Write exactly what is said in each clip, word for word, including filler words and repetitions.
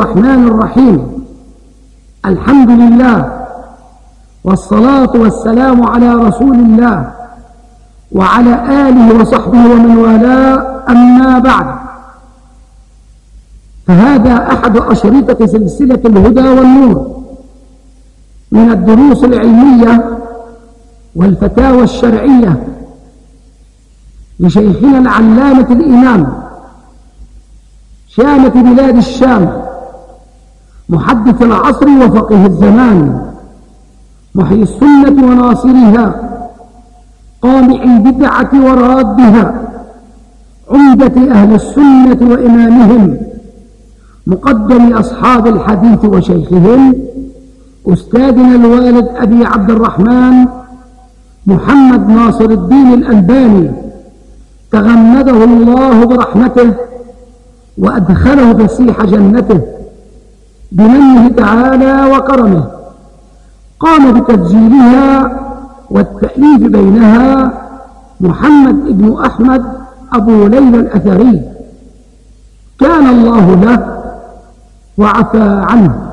الرحمن الرحيم. الحمد لله، والصلاة والسلام على رسول الله وعلى آله وصحبه ومن والاه، أما بعد، فهذا أحد أشرطة سلسلة الهدى والنور من الدروس العلمية والفتاوى الشرعية لشيخنا العلامة الإمام شامة بلاد الشام، محدث العصر وفقه الزمان، محيي السنة وناصرها، قامع البدعة ورادها، عمدة أهل السنة وإمامهم، مقدم أصحاب الحديث وشيخهم، أستاذنا الوالد أبي عبد الرحمن محمد ناصر الدين الألباني، تغمده الله برحمته وأدخله فسيح جنته بمنه تعالى وكرمه. قام بتسجيلها والتأليف بينها محمد بن أحمد أبو ليلى الأثري، كان الله له وعفى عنه.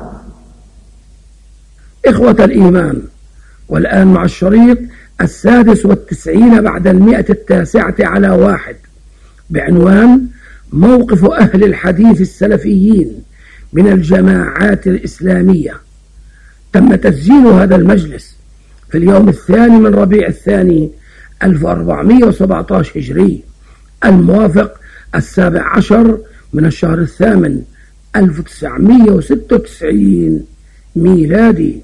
إخوة الإيمان، والآن مع الشريط السادس والتسعين بعد المئة التاسعة على واحد، بعنوان موقف أهل الحديث السلفيين من الجماعات الإسلامية. تم تسجيل هذا المجلس في اليوم الثاني من ربيع الثاني ألف وأربعمئة وسبعة عشر هجري، الموافق السابع عشر من الشهر الثامن ألف وتسعمئة وستة وتسعين ميلادي.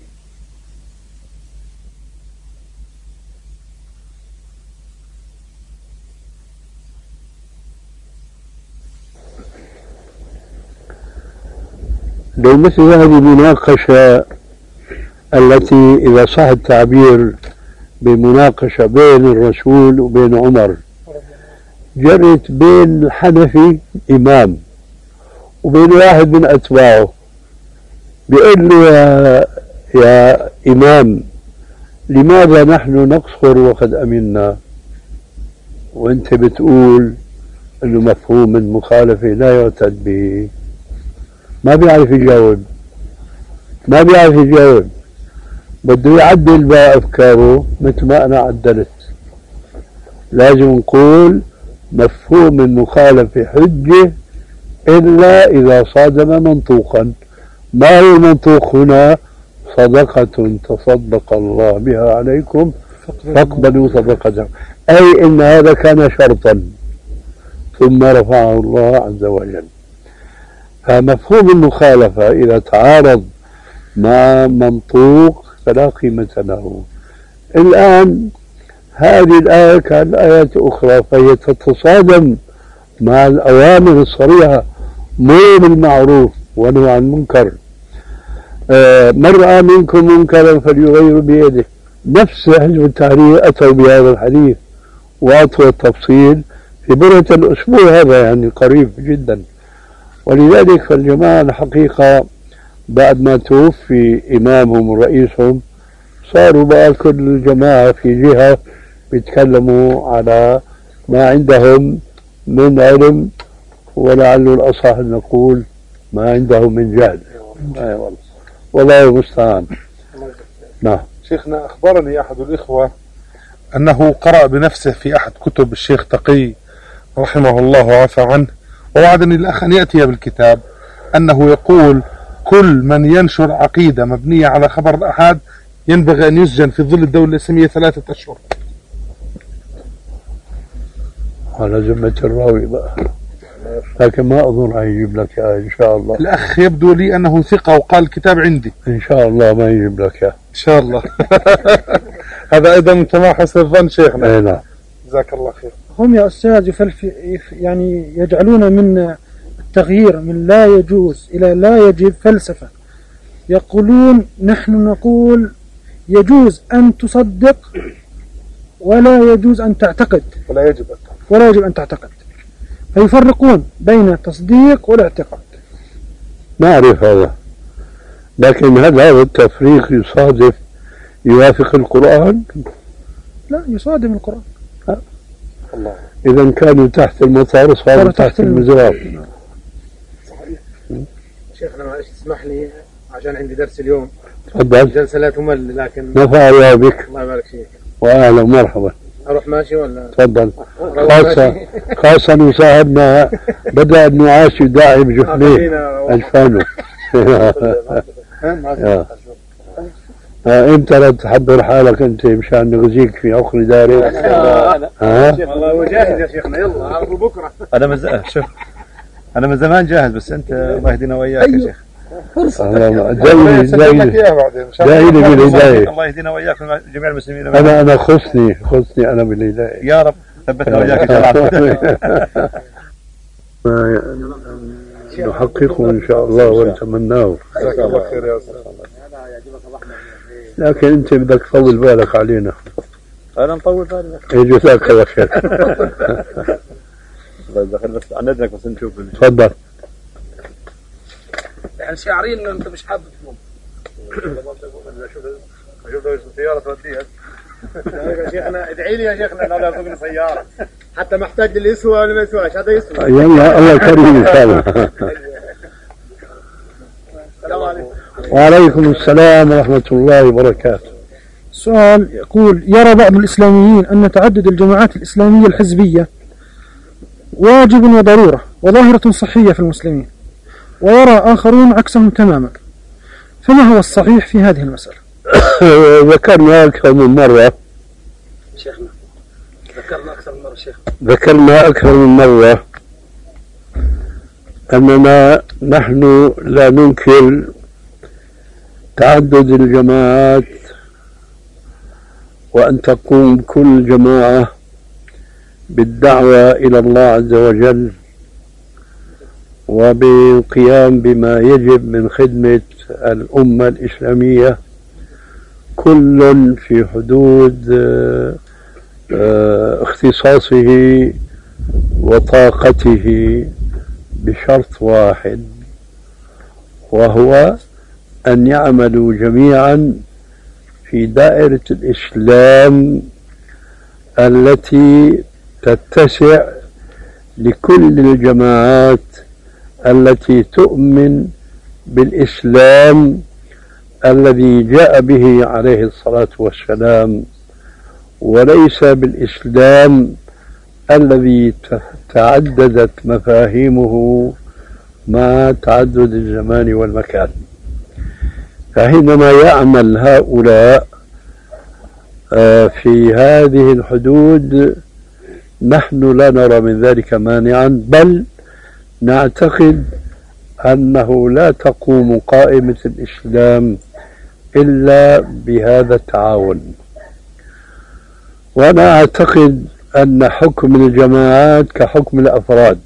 لو مثل هذه المناقشة التي إذا صح التعبير بمناقشة بين الرسول وبين عمر، جرت بين الحنفي إمام وبين واحد من أتباعه، بيقول له يا, يا إمام، لماذا نحن نقصر وقد أمنا، وانت بتقول انه مفهوم المخالفة لا يعتد به؟ ما بيعرف يجاوب، ما بيعرف يجاوب، بده يعدل بقى أفكاره مثل ما أنا عدلت. لازم نقول مفهوم المخالفة حجة إلا إذا صادم منطوقا. ما هو المنطوق هنا؟ صدقة تصدق الله بها عليكم فاقبلوا صدقته، أي إن هذا كان شرطا ثم رفعه الله عز وجل. فمفهوم المخالفة إذا تعارض مع منطوق فلا قيمة له. الآن هذه الآية كالآيات أخرى، فهي تتصادم مع الأوامر الصريحة: مروا بالمعروف ونهوا عن المنكر، آه من رأى منكم منكرا فليغير بيده. نفس حزب التحرير أتوا بهذا الحديث وأطوى التفصيل في برهة الأسبوع هذا، يعني قريب جدا. ولذلك فالجماعة الحقيقة بعد ما توفي إمامهم ورئيسهم صاروا بقى كل الجماعة في جهة بيتكلموا على ما عندهم من علم، ولعل الأصح أن نقول ما عندهم من جهل. أيوة. والله المستعان. نعم. شيخنا، أخبرني أحد الإخوة أنه قرأ بنفسه في أحد كتب الشيخ تقي رحمه الله وعفى عنه، ووعدني الأخ أن يأتي بالكتاب، أنه يقول كل من ينشر عقيدة مبنية على خبر الأحاد ينبغي أن يسجن في ظل الدولة الإسلامية ثلاثة أشهر. على ذمة الراوي بقى، لكن ما أظن أن يجيب لك إياه إن شاء الله. الأخ يبدو لي أنه ثقة وقال الكتاب عندي. إن شاء الله ما يجيب لك إياه إن شاء الله. هذا أيضا من تمام حسن الظن شيخنا. أي نعم. جزاك الله خير. هم يا أستاذ يعني يجعلون من التغيير من لا يجوز إلى لا يجب فلسفة. يقولون نحن نقول يجوز أن تصدق ولا يجوز أن تعتقد، ولا يجب أن تعتقد. ولا يجب أن تعتقد، فيفرقون بين التصديق والاعتقاد. نعرف هذا، لكن هل هذا التفريق يصادف يوافق القرآن؟ لا، يصادم القرآن. الله. إذا كانوا تحت المطار صاروا تحت المزراب. شيخنا معلش تسمح لي عشان عندي درس اليوم. تفضل. جلسة لا تمل لكن نفع الله بك. الله يبارك فيك. واهلا ومرحبا. اروح ماشي ولا؟ تفضل. خاصة خاصة مساعدنا بدأ النعاس يداعي بجفنيه أجفانه. امتى لا تحضر حالك انت مشان نغزيك في عقر دارك؟ ها؟ والله هو جاهز يا شيخنا يلا عرفوا بكره. انا من شوف انا من زمان جاهز بس انت الله يهدينا وياك يا شيخ. فرصة دايلي دايلي دايلي بالهداية. الله يهدينا وياك جميع المسلمين. انا انا خصني خصني انا بالهداية يا رب ثبتنا وياك ان شاء الله. نحققه ان شاء الله ونتمناه. جزاك الله خير يا استاذ. لكن انت بدك تطول بالك علينا. انا مطول بالي. جزاك الله خير. دخل بس عن اذنك بس نشوف. تفضل. يعني شاعرين انه انت مش حابب تقوم. اشوف اشوف لو سياره توديها. يا شيخنا ادعي لي يا شيخنا انه لا يرزقني سياره حتى محتاج لليسوى ولا ما يسواش هذا يسوى. يلا الله كريم ان شاء الله. السلام عليكم. وعليكم السلام ورحمة الله وبركاته. سؤال يقول: يرى بعض الإسلاميين أن تعدد الجماعات الإسلامية الحزبية واجب وضرورة وظاهرة صحية في المسلمين، ويرى آخرون عكسهم تماما، فما هو الصحيح في هذه المسألة؟ ذكرنا أكثر من مرة شيخنا ذكرنا أكثر من مرة شيخ ذكرنا أكثر من مرة أننا نحن لا ننكر تعدد الجماعات وأن تقوم كل جماعة بالدعوة إلى الله عز وجل وبالقيام بما يجب من خدمة الأمة الإسلامية، كل في حدود اختصاصه وطاقته، بشرط واحد وهو أن يعملوا جميعا في دائرة الإسلام التي تتسع لكل الجماعات التي تؤمن بالإسلام الذي جاء به عليه الصلاة والسلام، وليس بالإسلام الذي تعددت مفاهيمه مع تعدد الزمان والمكان. فحينما يعمل هؤلاء في هذه الحدود نحن لا نرى من ذلك مانعا، بل نعتقد أنه لا تقوم قائمة الإسلام إلا بهذا التعاون. وأنا أعتقد أن حكم الجماعات كحكم الأفراد،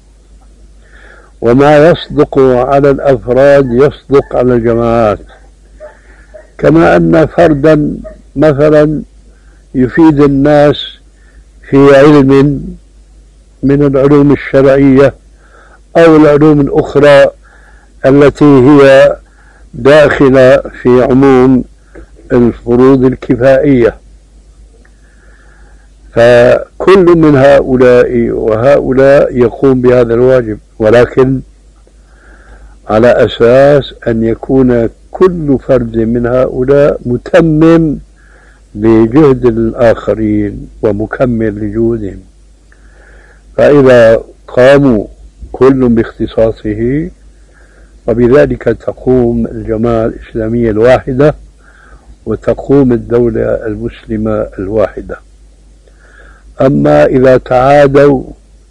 وما يصدق على الأفراد يصدق على الجماعات، كما أن فردا مثلا يفيد الناس في علم من العلوم الشرعية أو العلوم الأخرى التي هي داخلة في عموم الفروض الكفائية، فكل من هؤلاء وهؤلاء يقوم بهذا الواجب، ولكن على أساس أن يكون كل فرد من هؤلاء متمم لجهد الآخرين ومكمل لجهودهم. فإذا قاموا كل باختصاصه وبذلك تقوم الجماعة الإسلامية الواحدة وتقوم الدولة المسلمة الواحدة. أما إذا تعادوا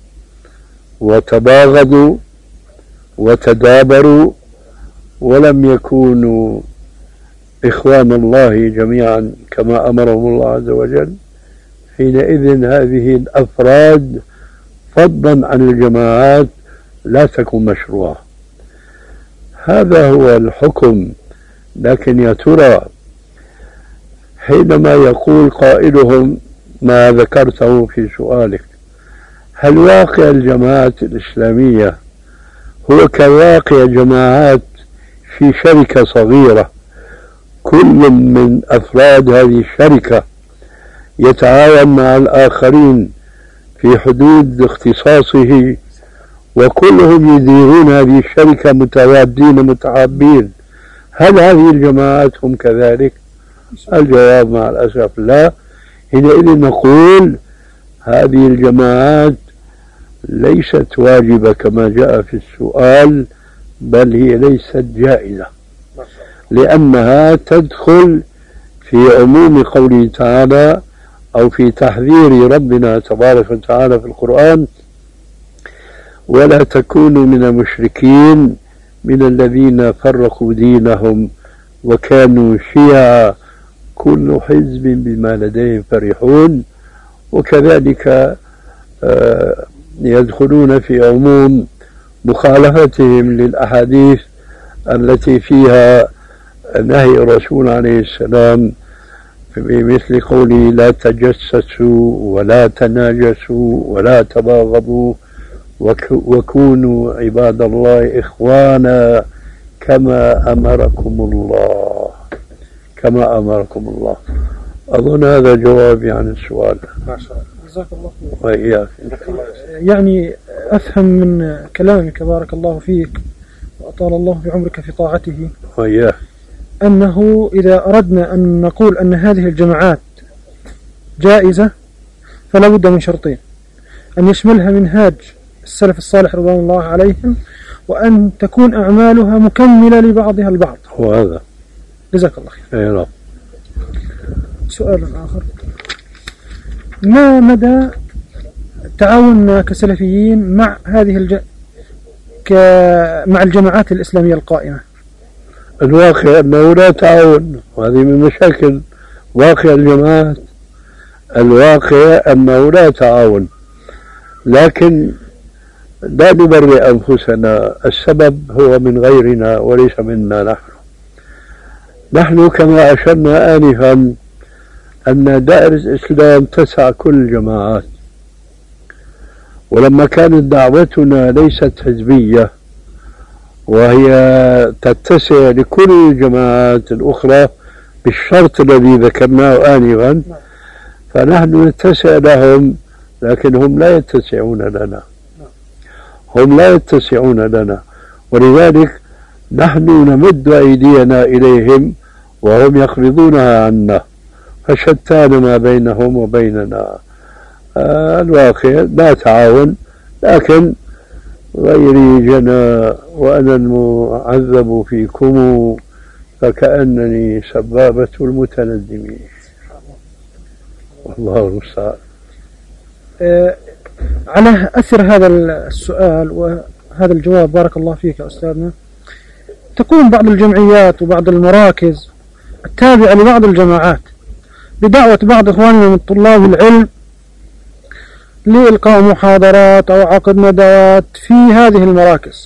وتباغضوا وتدابروا ولم يكونوا إخوان الله جميعا كما أمرهم الله عز وجل، حينئذ هذه الأفراد فضلا عن الجماعات لا تكون مشروعة. هذا هو الحكم. لكن يا ترى حينما يقول قائلهم ما ذكرته في سؤالك، هل واقع الجماعات الإسلامية هو كواقع جماعات في شركة صغيرة كل من أفراد هذه الشركة يتعاون مع الآخرين في حدود اختصاصه وكلهم يديرون هذه الشركة متوادين متحابين، هل هذه الجماعات هم كذلك؟ الجواب مع الأسف لا. حينئذ نقول هذه الجماعات ليست واجبة كما جاء في السؤال، بل هي ليست جائزة، لأنها تدخل في عموم قوله تعالى أو في تحذير ربنا تبارك وتعالى في القرآن: ولا تكونوا من المشركين من الذين فرقوا دينهم وكانوا شيعا كل حزب بما لديهم فرحون. وكذلك يدخلون في عموم مخالفتهم للأحاديث التي فيها نهي الرسول عليه السلام بمثل قوله: لا تجسسوا ولا تناجسوا ولا تباغضوا وكونوا عباد الله إخوانا كما أمركم الله كما أمركم الله. أظن هذا جوابي عن السؤال. ما شاء الله، جزاك الله خير. وإياك. يعني أفهم من كلامك بارك الله فيك وأطال الله في عمرك في طاعته وإياك أنه إذا أردنا أن نقول أن هذه الجماعات جائزة فلا بد من شرطين: أن يشملها منهاج السلف الصالح رضوان الله عليهم، وأن تكون أعمالها مكملة لبعضها البعض. وهذا جزاك الله خير. أي نعم. سؤال آخر: ما مدى تعاوننا كسلفيين مع هذه الج... ك... مع الجماعات الإسلامية القائمة؟ الواقع أنه لا تعاون، وهذه من مشاكل واقع الجماعات. الواقع أنه لا تعاون، لكن لا نبرئ أنفسنا، السبب هو من غيرنا وليس منا نحن. نحن كما أشرنا آنفا أن دائرة الإسلام تسع كل الجماعات، ولما كانت دعوتنا ليست حزبية وهي تتسع لكل الجماعات الأخرى بالشرط الذي ذكرناه آنفا، فنحن نتسع لهم لكن هم لا يتسعون لنا هم لا يتسعون لنا ولذلك نحن نمد أيدينا إليهم وهم يقرضونها عنا، فشتان ما بينهم وبيننا. آه الواقع لا تعاون، لكن غيري جنى وأنا المعذب فيكم فكأنني سبابة المتندمين. والله المستعان. آه على أثر هذا السؤال وهذا الجواب بارك الله فيك يا أستاذنا، تكون بعض الجمعيات وبعض المراكز التابعة لبعض الجماعات بدعوة بعض إخواننا من طلاب العلم لإلقاء محاضرات أو عقد ندوات في هذه المراكز،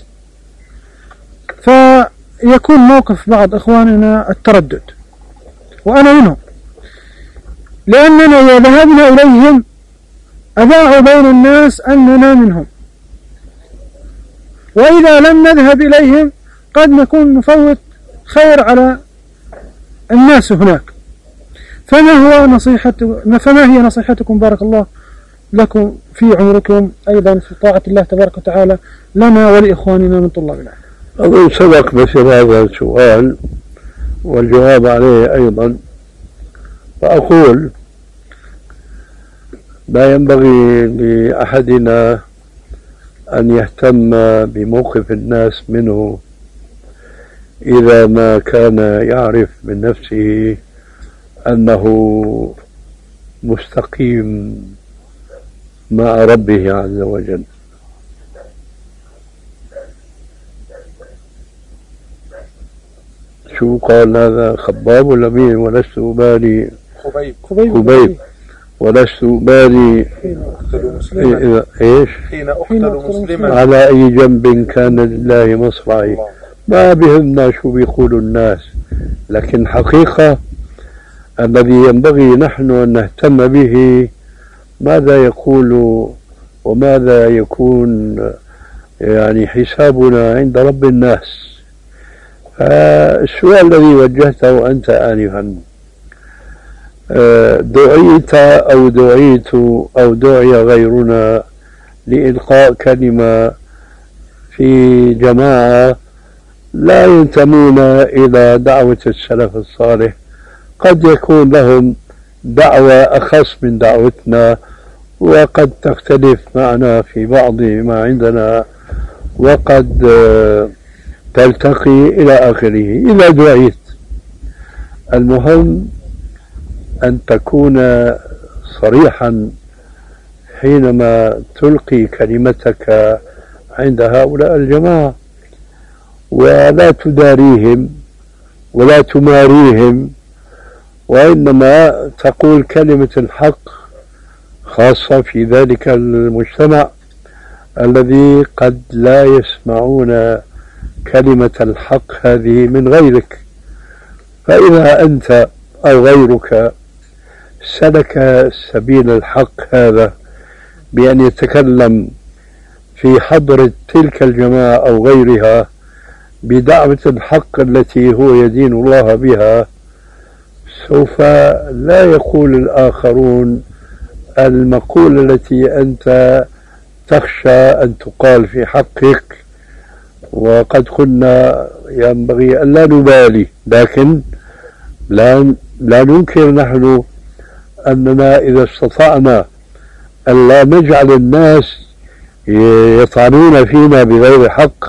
فيكون موقف بعض إخواننا التردد، وأنا منهم، لأننا إذا ذهبنا إليهم أذاعوا بين الناس أننا منهم، وإذا لم نذهب إليهم قد نكون نفوت خير على الناس هناك. فما هو نصيحة فما هي نصيحتكم بارك الله لكم في عمركم أيضا في طاعة الله تبارك وتعالى لنا ولإخواننا من طلاب العلم؟ أظن سبق مثل هذا السؤال والجواب عليه أيضا، فأقول لا ينبغي لأحدنا أن يهتم بموقف الناس منه إذا ما كان يعرف من نفسه أنه مستقيم مع ربه عز وجل. شو قال هذا خباب ولا مين؟ ولست أبالي خبيب خبيب, خبيب. ولست أبالي إذا إيش حين أقتل مسلما على أي جنب كان لله مصرعي. ما بهمنا شو بيقولوا الناس، لكن حقيقة الذي ينبغي نحن أن نهتم به ماذا يقول وماذا يكون يعني حسابنا عند رب الناس. السؤال الذي وجهته أنت آنفا، دعيت أو دعيت أو دعي غيرنا لإلقاء كلمة في جماعة لا ينتمون إلى دعوة السلف الصالح، قد يكون لهم دعوة أخص من دعوتنا، وقد تختلف معنا في بعض ما عندنا، وقد تلتقي إلى آخره إذا دعيت. المهم أن تكون صريحا حينما تلقي كلمتك عند هؤلاء الجماعة، ولا تداريهم ولا تماريهم، وإنما تقول كلمة الحق، خاصة في ذلك المجتمع الذي قد لا يسمعون كلمة الحق هذه من غيرك. فإذا أنت أو غيرك سلك سبيل الحق هذا بأن يتكلم في حضرة تلك الجماعة أو غيرها بدعوة الحق التي هو يدين الله بها، سوف لا يقول الآخرون المقولة التي أنت تخشى أن تقال في حقك. وقد قلنا ينبغي أن لا نبالي، لكن لا, لا ننكر نحن أننا إذا استطعنا أن لا نجعل الناس يطعنون فينا بغير حق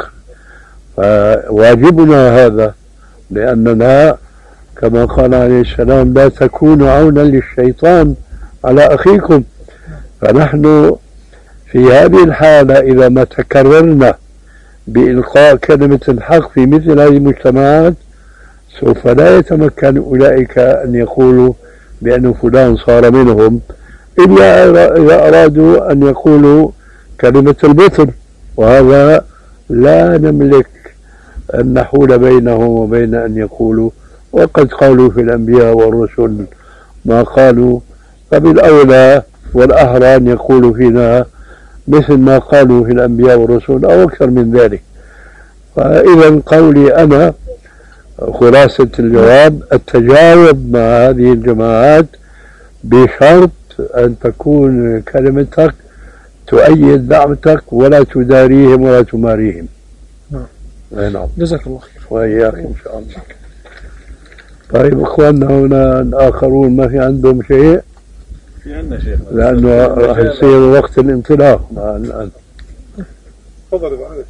فواجبنا هذا، لأننا كما قال عليه السلام لا تكونوا عونا للشيطان على أخيكم. فنحن في هذه الحالة إذا ما تكررنا بإلقاء كلمة الحق في مثل هذه المجتمعات سوف لا يتمكن أولئك أن يقولوا بأن فلان صار منهم، إلا إذا أرادوا أن يقولوا كلمة البطل، وهذا لا نملك أن نحول بينهم وبين أن يقولوا. وقد قالوا في الأنبياء والرسل ما قالوا، فبالأولى والأحرى أن يقولوا فينا مثل ما قالوا في الأنبياء والرسل أو أكثر من ذلك. فإذا قولي أنا خلاصة الجواب التجاوب مع هذه الجماعات بشرط أن تكون كلمتك تؤيد دعوتك ولا تداريهم ولا تماريهم. نعم. جزاك الله خير. وإياك إن شاء الله. طيب إخواننا هنا الآخرون ما في عندهم شيء؟ في عندنا شيء، لأنه راح يصير وقت الانطلاق الآن. تفضل. معلش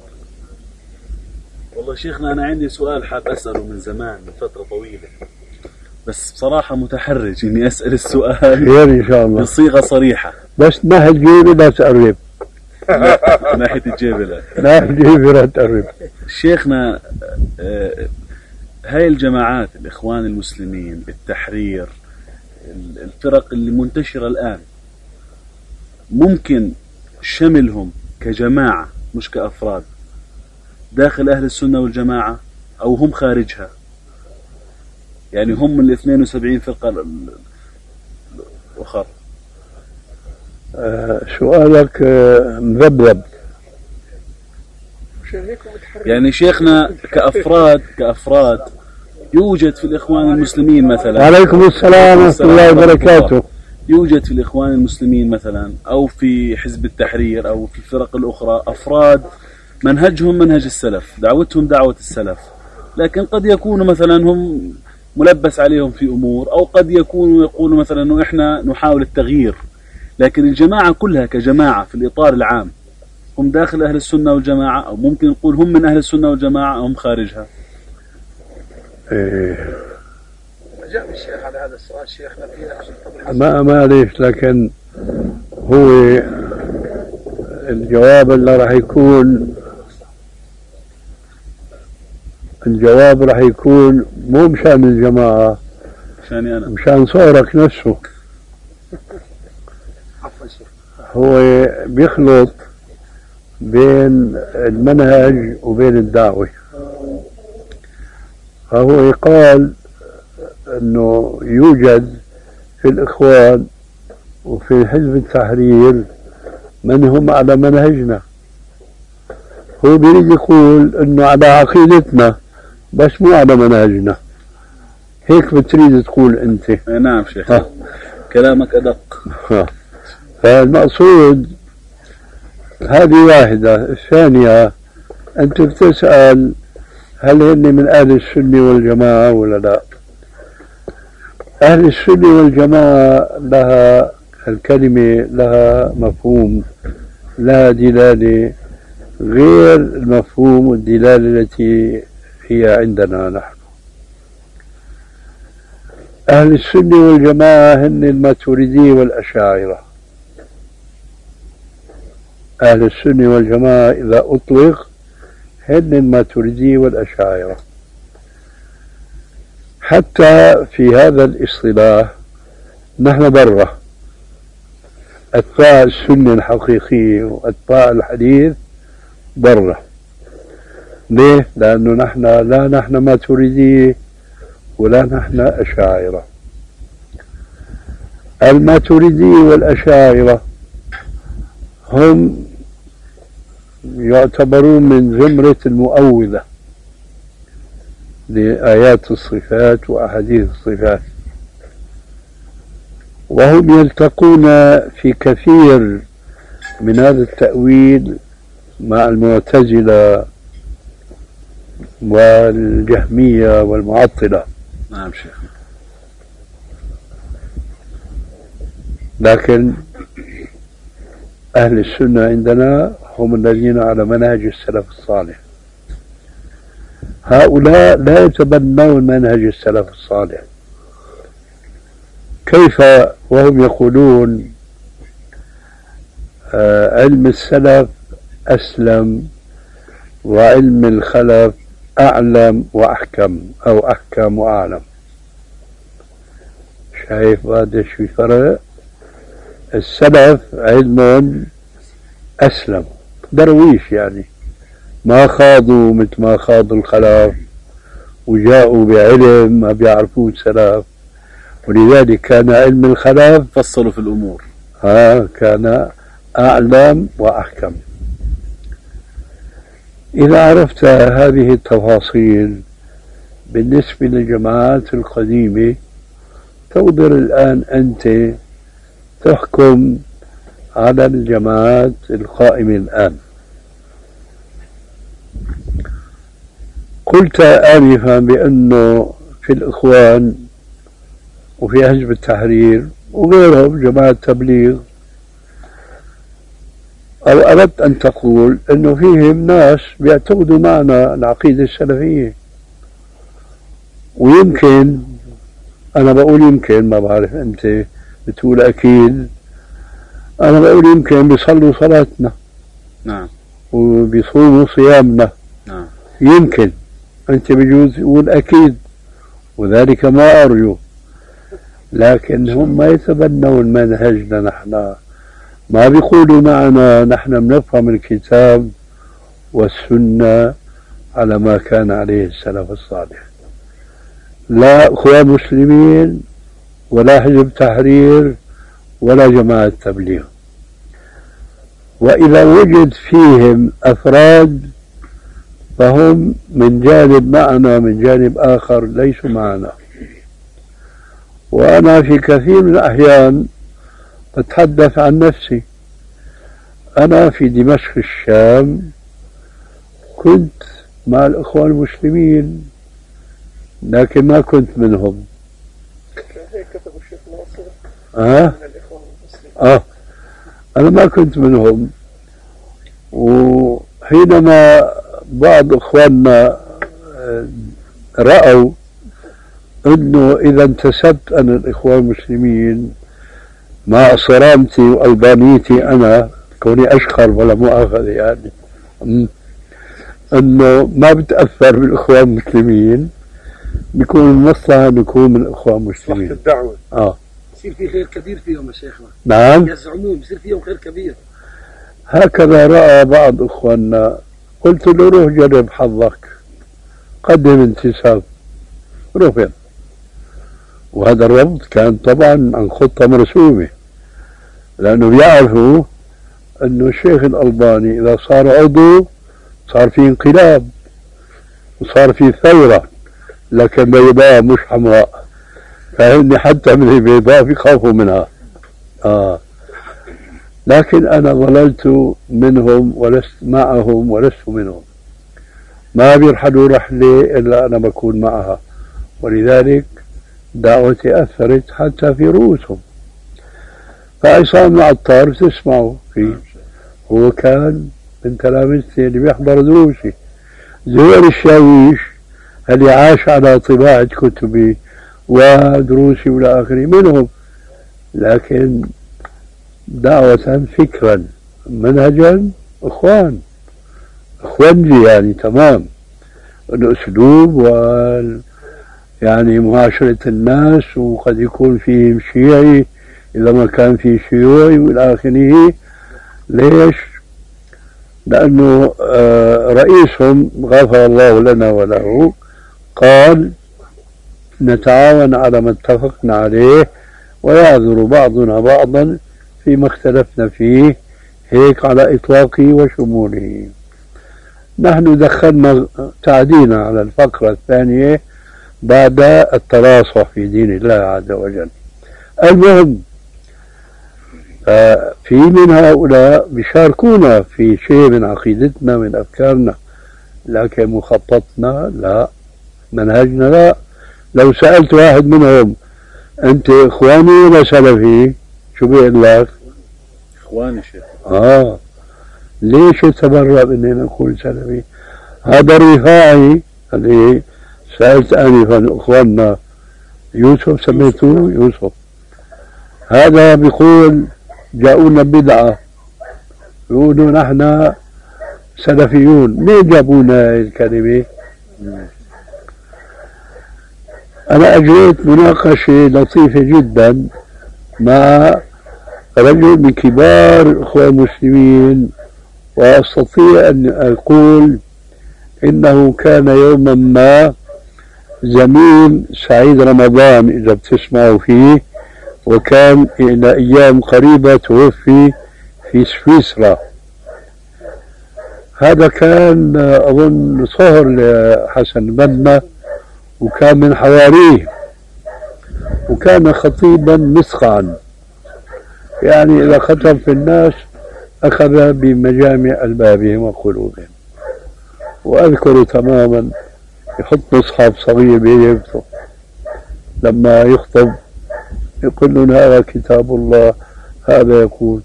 والله شيخنا أنا عندي سؤال حاب أسأله من زمان من فترة طويلة، بس بصراحة متحرج إني أسأل السؤال خير إن شاء الله بصيغة صريحة. بس ناحية جيبي لا تقرب. ناحية الجيبة لا. ناحية جيبي لا تقرب. شيخنا هاي الجماعات الإخوان المسلمين، التحرير، الفرق اللي منتشرة الآن، ممكن شملهم كجماعة مش كأفراد داخل أهل السنة والجماعة أو هم خارجها؟ يعني هم من الاثنين وسبعين فرقة الأخرى. آه سؤالك آه مذبذب. يعني شيخنا كأفراد كأفراد يوجد في الإخوان المسلمين مثلا. وعليكم السلام ورحمة الله وبركاته. يوجد في الإخوان المسلمين مثلا أو في حزب التحرير أو في الفرق الأخرى أفراد منهجهم منهج السلف، دعوتهم دعوة السلف، لكن قد يكونوا مثلا هم ملبس عليهم في أمور، أو قد يكونوا يقولوا مثلا أنه إحنا نحاول التغيير، لكن الجماعة كلها كجماعة في الإطار العام هم داخل أهل السنة والجماعة، أو ممكن نقول هم من أهل السنة والجماعة أو هم خارجها. إيه. جاء الشيخ على هذا السؤال شيخنا فيه ما معليش، لكن هو الجواب اللي راح يكون الجواب راح يكون مو مشان الجماعة، مشاني أنا، مشان صورك نفسه. هو بيخلط بين المنهج وبين الدعوة. فهو يقال أنه يوجد في الإخوان وفي حزب التحرير من هم على منهجنا. هو بيريد يقول أنه على عقيدتنا بس مو على منهجنا. هيك بتريد تقول أنت. نعم شيخ، كلامك أدق. فالمقصود هذه واحدة. الثانية أنت بتسأل هل هن من أهل السنة والجماعة ولا لا؟ أهل السنة والجماعة لها الكلمة لها مفهوم، لها دلالة غير المفهوم والدلالة التي هي عندنا نحن. أهل السنة والجماعة هن الماتريدية والأشاعرة. أهل السنة والجماعة إذا أطلق هن الماتريدية والأشاعرة. حتى في هذا الاصطلاح نحن برا أتباع السنة الحقيقية وأتباع الحديث برا. ليه؟ لأنه نحن لا نحن ماتريدية ولا نحن أشاعرة. الماتريدية والأشاعرة هم يعتبرون من زمرة المؤولة لآيات الصفات وأحاديث الصفات، وهم يلتقون في كثير من هذا التأويل مع المعتزلة والجهمية والمعطلة. نعم شيخ. لكن أهل السنة عندنا هم الذين على منهج السلف الصالح. هؤلاء لا يتبنون منهج السلف الصالح. كيف وهم يقولون آه علم السلف أسلم وعلم الخلف أعلم وأحكم أو أحكم وأعلم؟ شايف هذا شو فرق؟ السلف علم أسلم، درويش يعني، ما خاضوا مثل ما خاضوا الخلف وجاءوا بعلم ما بيعرفوه السلف، ولذلك كان علم الخلف فصلوا في الأمور ها كان أعلم وأحكم. إذا عرفت هذه التفاصيل بالنسبة للجماعات القديمة تقدر الآن أنت تحكم على الجماعات القائمة الآن. قلت آنفا بأنه في الإخوان وفي حزب التحرير وغيرهم جماعة تبليغ، أو أردت أن تقول أنه فيهم ناس بيعتقدوا معنا العقيدة السلفية، ويمكن أنا بقول يمكن، ما بعرف أنت بتقول أكيد، أنا بقول يمكن بيصلوا صلاتنا. نعم. وبيصوموا صيامنا. نعم. يمكن أنت بجوز تقول أكيد، وذلك ما أرجو، لكن هم ما يتبنون منهجنا نحن، ما بيقولوا معنا نحن بنفهم الكتاب والسنة على ما كان عليه السلف الصالح. لا إخوان مسلمين ولا حزب تحرير ولا جماعة تبليغ. وإذا وجد فيهم أفراد فهم من جانب معنا، من جانب آخر ليسوا معنا. وأنا في كثير من الأحيان أتحدث عن نفسي. أنا في دمشق الشام كنت مع الإخوان المسلمين لكن ما كنت منهم. آه؟ آه أنا ما كنت منهم. وحينما بعض إخواننا رأوا أنه إذا انتسبت أنا الإخوان المسلمين مع صرامتي وألبانيتي أنا كوني أشخر ولا مؤاخذة يعني أنه ما بتأثر بالإخوان المسلمين، بيكون المصلحة نكون من الإخوان المسلمين. الدعوة آه يصير في خير كبير فيهم يا شيخنا. نعم. يزعمون يصير فيهم خير كبير. هكذا رأى بعض إخواننا. قلت له روح جرب حظك، قدم انتساب، رفض. وهذا الرفض كان طبعا عن خطة مرسومة، لأنه بيعرفوا أنه الشيخ الألباني إذا صار عضو صار في انقلاب وصار في ثورة، لكن بيضاء مش حمراء، فهن حتى من البيضاء بيخافوا منها. آه. لكن أنا ظللت منهم ولست معهم ولست منهم. ما بيرحلوا رحلة إلا أنا بكون معها، ولذلك دعوتي أثرت حتى في رؤوسهم. فعصام العطار تسمعوا فيه، هو كان من تلامذتي اللي بيحضر دروسي. زهير الشاويش اللي عاش على طباعة كتبي ودروسي والى آخره منهم، لكن دعوة فكرا منهجا اخوان اخوان لي يعني تمام. الاسلوب وال يعني معاشرة الناس، وقد يكون فيهم شيعي اذا ما كان في شيوعي والى آخره. ليش؟ لانه رئيسهم غفر الله لنا وله قال نتعاون على ما اتفقنا عليه ويعذر بعضنا بعضا فيما اختلفنا فيه، هيك على إطلاقه وشموله. نحن دخلنا تعدينا على الفقرة الثانية بعد التراصح في دين الله عز وجل. المهم في من هؤلاء بيشاركونا في شيء من عقيدتنا من أفكارنا، لكن مخططنا لا، منهجنا لا. لو سألت واحد منهم أنت إخواني ولا سلفي، شو بيقول لك؟ إخواني شيخ. آه ليش يتبرأ إني نقول سلفي؟ هذا الرفاعي اللي سألت آنفا إخواننا يوسف، سميته يوسف، هذا بيقول جاءونا بدعة، يقولوا نحن سلفيون. منين جابونا الكلمة؟ أنا أجريت مناقشة لطيفة جدا مع رجل من كبار الأخوة المسلمين، وأستطيع أن أقول إنه كان يوما ما زميل سعيد رمضان إذا بتسمعوا فيه، وكان إلى أيام قريبة توفي في سويسرا. هذا كان أظن صهر لحسن بنا، وكان من حواريه، وكان خطيبا مسقعا، يعني إذا خطب في الناس أخذ بمجامع ألبابهم وقلوبهم. وأذكر تماما يحط مصحف صغير بيده لما يخطب، يقول لهم هذا كتاب الله، هذا يقول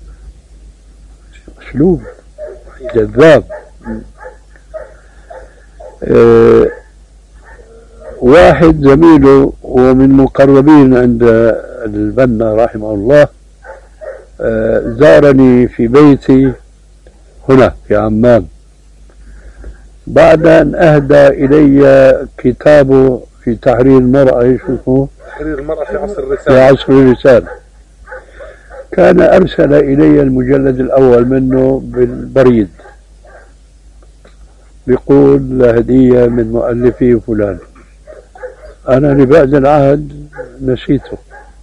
أسلوب جذاب. أه واحد زميله ومن مقربين عند البنا رحمه الله أه زارني في بيتي هنا في عمان بعد أن أهدى إلي كتابه في تحرير المرأة. يشوفوا تحرير المرأة في عصر الرسالة. في عصر الرسالة. كان أرسل إلي المجلد الأول منه بالبريد، بيقول هدية من مؤلفي فلان. أنا لبعد العهد نسيته.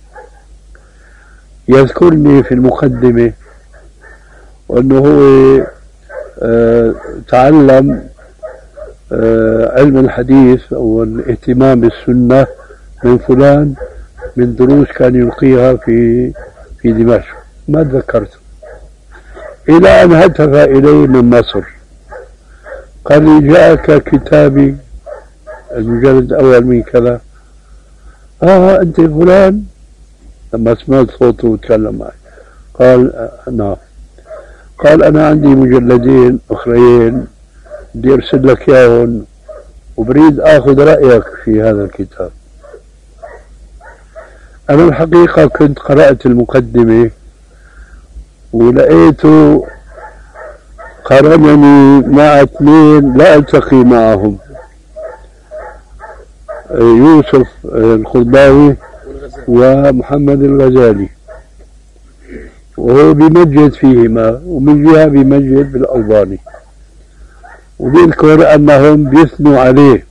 يذكرني في المقدمة وأنه هو آه تعلم آه علم الحديث أو الاهتمام بالسنة من فلان، من دروس كان يلقيها في في دمشق، ما تذكرت. إلى أن هتف إلي من مصر قال لي جاءك كتابي المجلد الأول من كذا. آه أنت فلان؟ لما سمعت صوته وتكلم معي قال آه نعم. قال أنا عندي مجلدين أخرين بدي أرسل لك إياهم وبريد أخذ رأيك في هذا الكتاب. أنا الحقيقة كنت قرأت المقدمة ولقيته قارنني مع اثنين لا ألتقي معهم، يوسف الخضباوي ومحمد الغزالي، وهو بيمجد فيهما ومن جهة بيمجد بالألباني، وبيذكر أنهم بيثنوا عليه.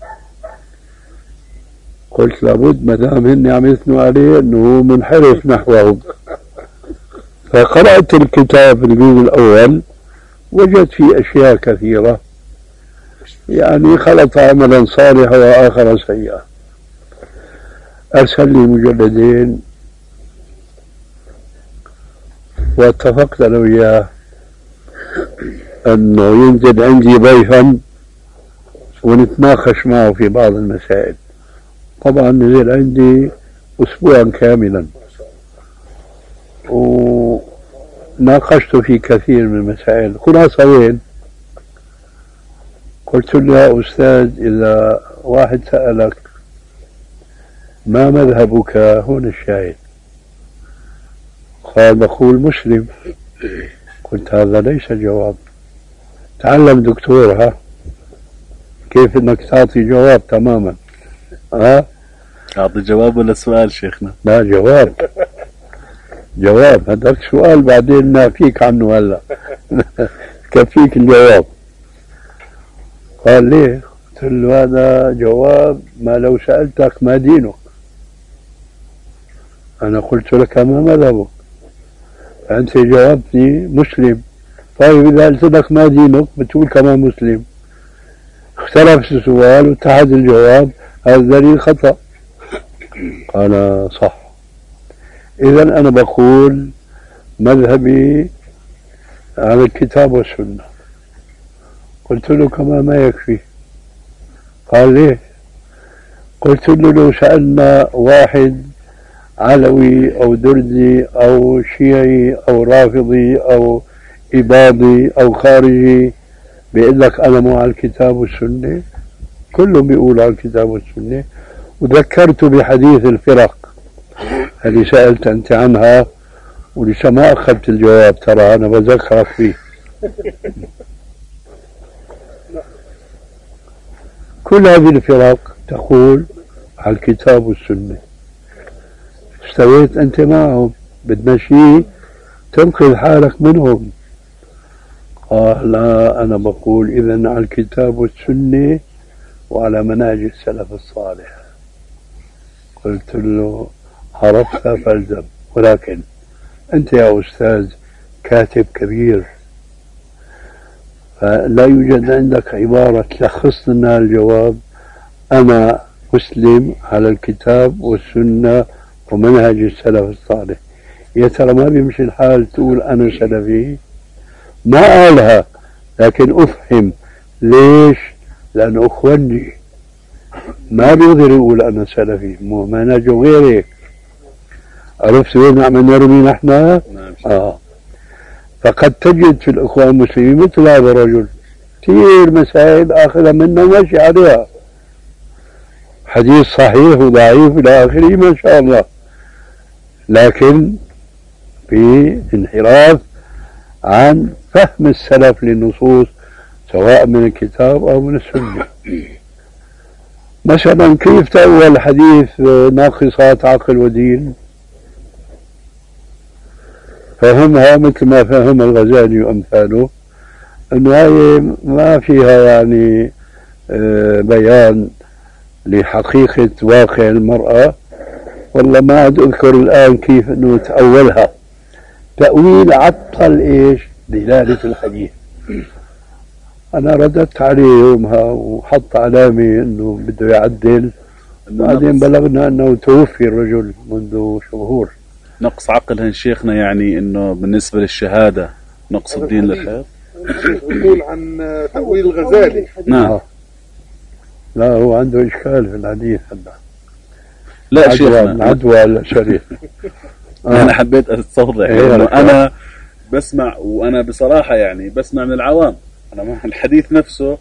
قلت لابد ما دام هن عم يثنوا عليه أنه منحرف نحوهم. فقرأت الكتاب الجزء الأول وجدت فيه أشياء كثيرة، يعني خلط عملا صالحا وآخر سيئا. أرسل لي مجلدين واتفقت أنا وياه أنه ينزل عندي ضيفا ونتناقش معه في بعض المسائل. طبعا نزل عندي أسبوعا كاملا وناقشته في كثير من المسائل. خلاصة وين؟ قلت له يا أستاذ إذا واحد سألك ما مذهبك، هون الشاهد، قال بقول مسلم. قلت هذا ليس جواب. تعلم دكتور، ها كيف انك تعطي جواب تماما. ها أعطي جواب ولا سؤال شيخنا؟ لا جواب. جواب. هذاك سؤال بعدين نافيك عنه هلا. كفيك الجواب. قال ليه؟ قلت له هذا جواب ما لو سألتك ما دينك. أنا قلت لك ما مذهبك، أنت جاوبتني مسلم. طيب إذا قلت لك ما دينك بتقول كمان مسلم. اختلف السؤال واتحد الجواب، هذا دليل خطأ. قال صح. إذا أنا بقول مذهبي على الكتاب والسنة. قلت له كما ما يكفي. قال ليه؟ قلت له لو سألنا واحد علوي أو دردي أو شيعي أو رافضي أو إباضي أو خارجي بيقول لك أنا مو على الكتاب والسنة، كلهم بيقولوا على الكتاب والسنة. وذكرته بحديث الفرق اللي سألت أنت عنها ولسه ما أخذت الجواب، ترى أنا بذكرك فيه. كل هذه الفرق تقول على الكتاب والسنة. استويت أنت معهم، بدنا شيء تنقذ حالك منهم. قال لا أنا بقول إذن على الكتاب والسنة وعلى منهج السلف الصالح. قلت له عرفت فالزم، ولكن أنت يا أستاذ كاتب كبير، فلا يوجد عندك عبارة تلخص لنا الجواب. أنا مسلم على الكتاب والسنة ومنهج السلف الصالح. يا ترى ما بيمشي الحال تقول أنا سلفي؟ ما قالها لكن أفهم ليش، لأنه أخواني ما بيقدر يقول أنا سلفي، مو منهجه غير هيك. عرفت وين عم نرمي نحن؟ آه. فقد تجد في الإخوان المسلمين مثل هذا الرجل كثير مسائل آخذها منه ماشي عليها، حديث صحيح وضعيف إلى آخره ما شاء الله، لكن في انحراف عن فهم السلف للنصوص سواء من الكتاب أو من السنة. مثلا كيف تأول حديث ناقصات عقل ودين؟ فهمها مثل ما فهم الغزالي وأمثاله، أنه هاي ما فيها يعني بيان لحقيقة واقع المرأة. والله ما عاد أذكر الآن كيف أنه تأولها. تأويل عطل إيش؟ دلالة الحديث. أنا رددت عليه يومها وحط علامة أنه بده يعدل، بعدين بلغنا أنه توفي الرجل منذ شهور. نقص عقل شيخنا يعني أنه بالنسبة للشهادة نقص الدين للحياة. يقول عن تأويل الغزالي. نعم. لا هو عنده إشكال في الحديث هذا. لا شيخنا عدوى الشريف. آه. أنا حبيت أستوضح إيه إنه أنا بسمع، وأنا بصراحة يعني بسمع من العوام، أنا الحديث نفسه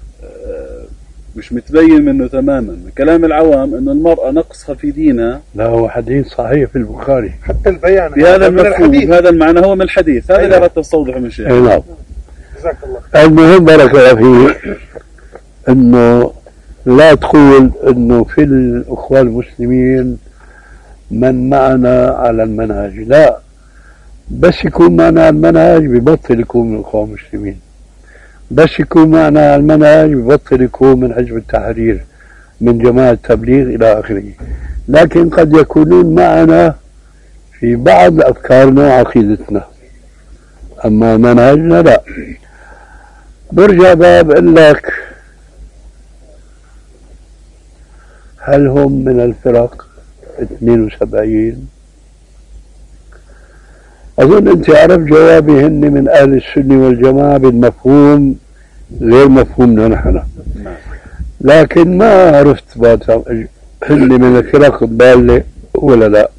مش متبين منه تماما. كلام العوام إنه المرأة نقصها في دينها. لا هو حديث صحيح في البخاري حتى البيان في هذا المفهوم، هذا المعنى هو من الحديث. هذا اللي أردت أستوضحه من شيء. نعم. جزاك الله. المهم بارك الله فيه إنه لا تقول إنه في الأخوان المسلمين من معنا على المنهج، لا، بس يكون معنا على المنهج ببطل يكون من الأخوان المسلمين، بس يكون معنا على المنهج ببطل يكون من حزب التحرير، من جماعة التبليغ إلى آخره. لكن قد يكونون معنا في بعض أفكارنا وعقيدتنا، أما منهجنا لا. برجع باب أقول لك هل هم من الفرق اثنين وسبعين؟ أظن أنت عرف جوابي، هن من أهل السنة والجماعة بالمفهوم غير مفهومنا نحن. لكن ما عرفت هن من الفرق الضالة ولا لا.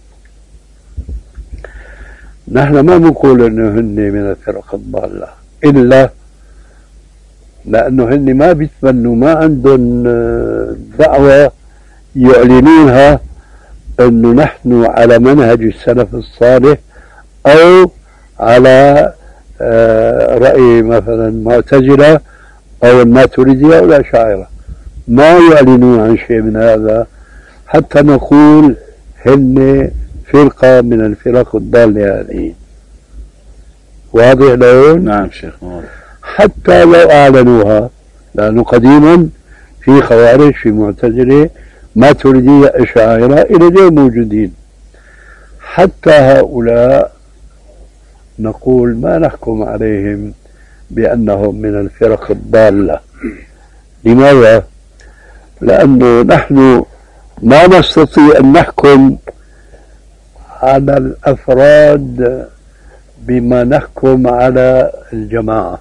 نحن ما بنقول انه هن من الفرق الضالة الا لانه هن ما بيتبنوا، ما عندهم دعوة يعلنونها انه نحن على منهج السلف الصالح او على رأي مثلا معتزلة او الماتريدية او الاشاعرة، ما يعلنون عن شيء من هذا حتى نقول هن فرقة من الفرق الضالة هذه. واضح لون؟ نعم شيخ واضح. حتى لو أعلنوها، لأنه قديما في خوارج، في معتزلة، ماتريدية، أشاعرة إلى اليوم موجودين. حتى هؤلاء نقول ما نحكم عليهم بأنهم من الفرق الضالة. لماذا؟ لأنه نحن ما نستطيع أن نحكم على الأفراد بما نحكم على الجماعة،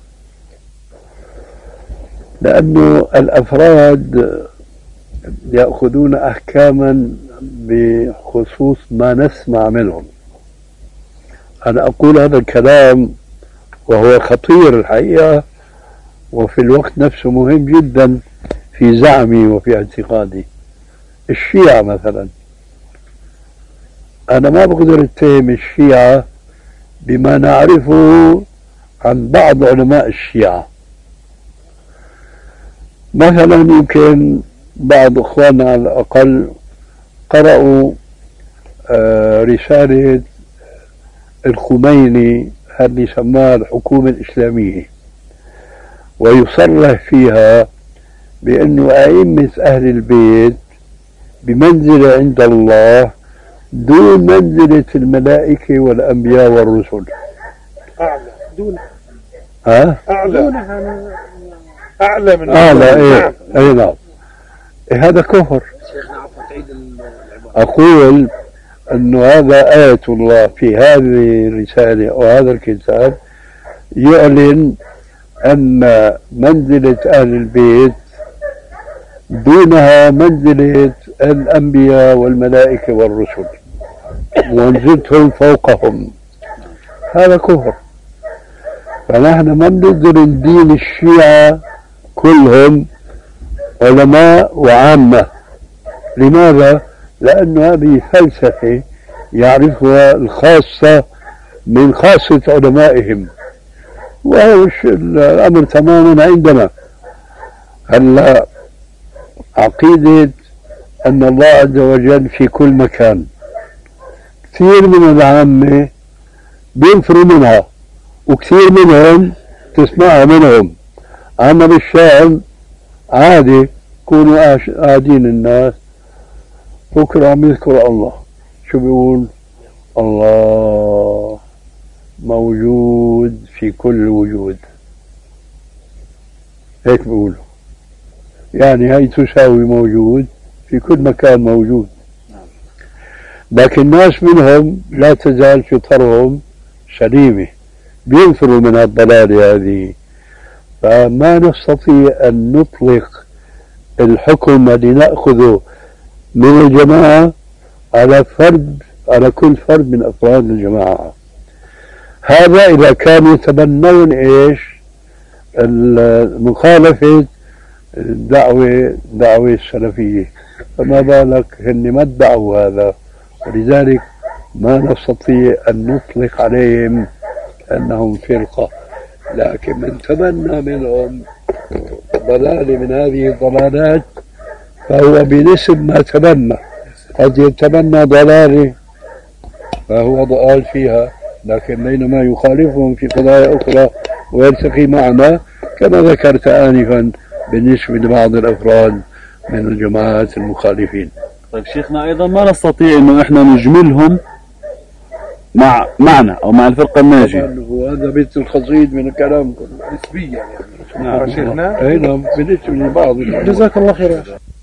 لأنه الأفراد يأخذون أحكاما بخصوص ما نسمع منهم. أنا أقول هذا الكلام وهو خطير الحقيقة، وفي الوقت نفسه مهم جدا في زعمي وفي اعتقادي. الشيعة مثلا، أنا ما بقدر أتهم الشيعة بما نعرفه عن بعض علماء الشيعة. مثلا يمكن بعض إخواننا على الأقل قرأوا آه رسالة الخميني اللي سماها الحكومة الإسلامية، ويصرح فيها بأنه أئمة أهل البيت بمنزلة عند الله دون منزلة الملائكة والأنبياء والرسل. أعلى دون ها؟ أعلى أعلى من أعلى إيه؟ أي نعم. إيه هذا كفر. أقول أنه هذا آية الله في هذه الرسالة أو هذا الكتاب يعلن أن منزلة أهل البيت دونها منزلة الأنبياء والملائكة والرسل، ومنزلتهم فوقهم. هذا كفر. فنحن ما بنقدر ندين الشيعة كلهم علماء وعامة. لماذا؟ لأن هذه فلسفة يعرفها الخاصة من خاصة علمائهم، وهو الأمر تماما عندنا. هلا عقيدة أن الله عز وجل في كل مكان، كثير من العامة بينفروا منها، وكثير منهم تسمعها منهم. أما بالشام عادي يكونوا قاعدين الناس بكرة عم يذكر الله، شو بيقول؟ الله موجود في كل وجود، هيك بيقولوا. يعني هي تساوي موجود في كل مكان موجود. لكن ناس منهم لا تزال فطرهم سليمة، بينفروا من الضلالة هذه. فما نستطيع أن نطلق الحكم الذي نأخذه من الجماعة على فرد، على كل فرد من أفراد الجماعة. هذا إذا كانوا يتبنون إيش؟ المخالفة الدعوة دعوة السلفية، فما بالك هن ما ادعوا هذا. ولذلك ما نستطيع أن نطلق عليهم أنهم فرقة. لكن من تبنى منهم ضلالة من هذه الضلالات فهو بنسب ما تبنى. قد يتبنى ضلالة فهو ضال فيها، لكن بينما يخالفهم في قضايا أخرى ويلتقي معنا، كما ذكرت آنفا بالنسبة لبعض الأفراد من الجماعات المخالفين. طيب شيخنا، أيضا ما نستطيع أنه إحنا نجملهم مع معنا أو مع الفرقة الناجية. وهذا بيت الخصيد من الكلام نسبيا يعني. نعم شيخنا أي نعم بالنسبة لبعض. جزاك الله خير.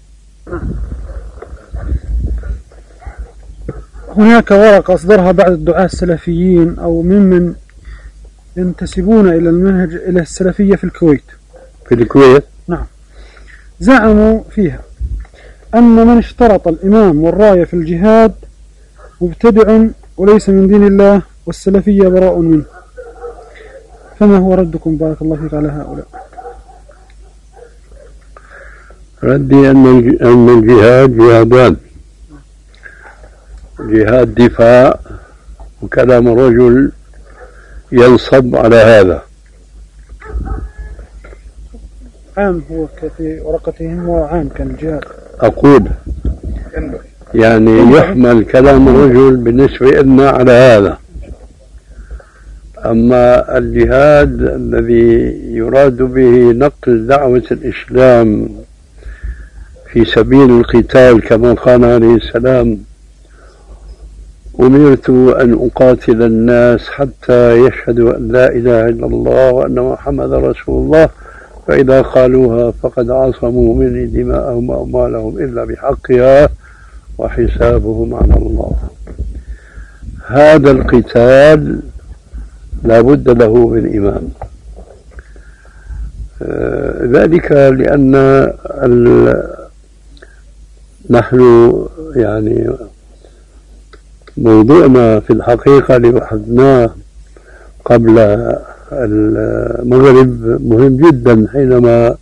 هناك ورقة أصدرها بعض الدعاة السلفيين أو ممن ينتسبون إلى المنهج إلى السلفية في الكويت. في الكويت؟ نعم. زعموا فيها أن من اشترط الإمام والراية في الجهاد مبتدع وليس من دين الله والسلفية براء منه. فما هو ردكم بارك الله فيك على هؤلاء؟ ردي أن أن الجهاد جهادان، جهاد دفاع وكلام الرجل ينصب على هذا. عام هو في ورقتهم وعام كان الجهاد. أقول يعني يحمل كلام الرجل بالنسبة لنا على هذا. أما الجهاد الذي يراد به نقل دعوة الإسلام في سبيل القتال كما قال عليه السلام: أمرت أن أقاتل الناس حتى يشهدوا أن لا إله إلا الله وأن محمد رسول الله، فإذا قالوها فقد عصموا مني دماءهم وأموالهم إلا بحقها وحسابهم على الله. هذا القتال لا بد له من إمام. ذلك لأن نحن يعني موضوعنا في الحقيقة اللي بحثناه قبل المغرب مهم جدا، حينما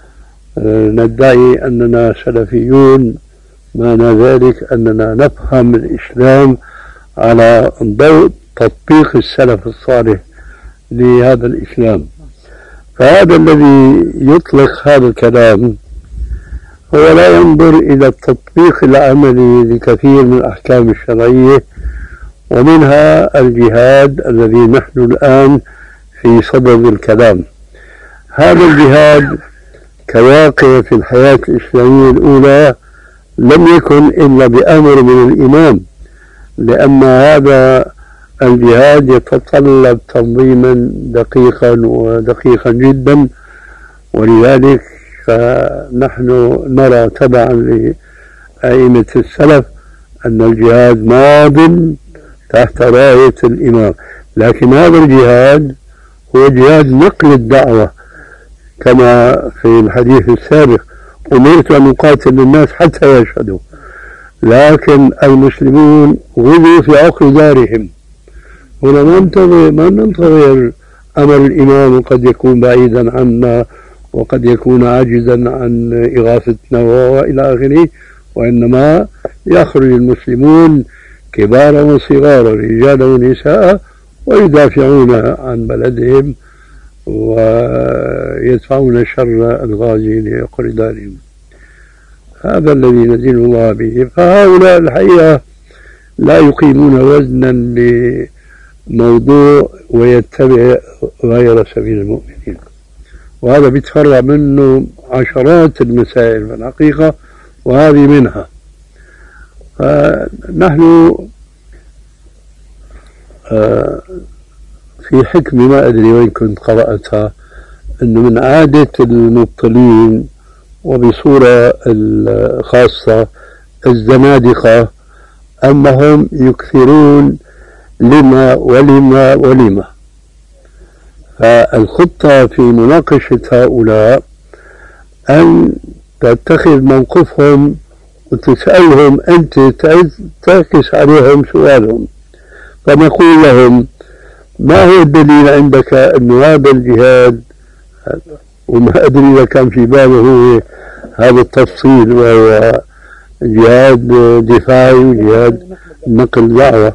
ندعي أننا سلفيون، معنى ذلك أننا نفهم الإسلام على ضوء تطبيق السلف الصالح لهذا الإسلام. فهذا الذي يطلق هذا الكلام هو لا ينظر إلى التطبيق العملي لكثير من الأحكام الشرعية، ومنها الجهاد الذي نحن الآن في صدد الكلام. هذا الجهاد كواقع في الحياة الإسلامية الأولى لم يكن إلا بأمر من الإمام، لأن هذا الجهاد يتطلب تنظيما دقيقا ودقيقا جدا، ولذلك فنحن نرى تبعا لأئمة السلف أن الجهاد ماض تحت راية الإمام. لكن هذا الجهاد هو جهاد نقل الدعوة، كما في الحديث السابق: أمرت أن أقاتل الناس حتى يشهدوا. لكن المسلمون غزوا في عقر دارهم. هنا ما ننتظر ما ننتظر أمر الإمام، وقد يكون بعيدا عنا وقد يكون عاجزا عن إغاثتنا وإلى آخره، وإنما يخرج المسلمون كبارا وصغارا رجالا ونساء ويدافعون عن بلدهم ويدفعون شر الغازي لعقر دارهم. هذا الذي ندين الله به. فهؤلاء الحقيقة لا يقيمون وزنا لموضوع ويتبع غير سبيل المؤمنين، وهذا بيتفرع منه عشرات المسائل في الحقيقة، وهذه منها. فنحن في حكمة ما أدري وين كنت قرأتها، أنه من عادة المبطلين وبصورة خاصة الزنادقة أنهم يكثرون لما ولما ولما. فالخطة في مناقشة هؤلاء أن تتخذ موقفهم وتسألهم أنت، تعكس عليهم سؤالهم، فنقول لهم: ما هو الدليل عندك أن هذا الجهاد، وما أدري إذا كان في باله هو هذا التفصيل، وهو جهاد دفاعي وجهاد نقل دعوة،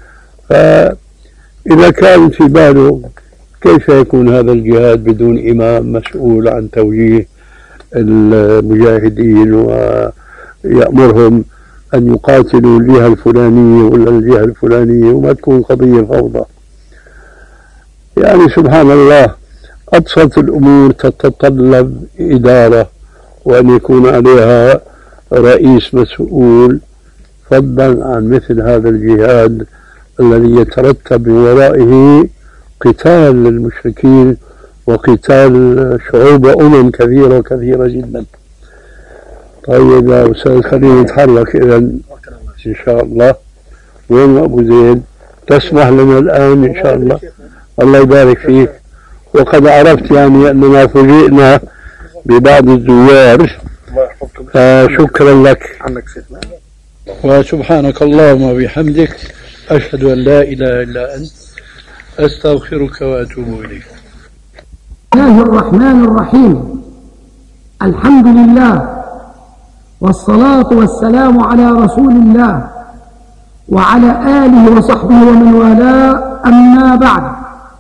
فإذا كان في باله كيف يكون هذا الجهاد بدون إمام مسؤول عن توجيه المجاهدين ويأمرهم أن يقاتلوا الجهة الفلانية ولا الجهة الفلانية، وما تكون قضية فوضى؟ يعني سبحان الله، أبسط الأمور تتطلب إدارة وأن يكون عليها رئيس مسؤول، فضلا عن مثل هذا الجهاد الذي يترتب من ورائه قتال للمشركين وقتال شعوب وأمم كثيرة كثيرة جدا. طيب يا أستاذ خلينا نتحرك إذا إن شاء الله. وين أبو زيد؟ تسمح لنا الآن إن شاء الله. الله يبارك فيك. وقد عرفت يعني أننا فوجئنا ببعض الزوار. شكرا لك. عنك شيخنا. وسبحانك اللهم وبحمدك أشهد أن لا إله إلا أنت أستغفرك وأتوب إليك. بسم الله الرحمن الرحيم. الحمد لله والصلاة والسلام على رسول الله وعلى آله وصحبه ومن والاه، أما بعد،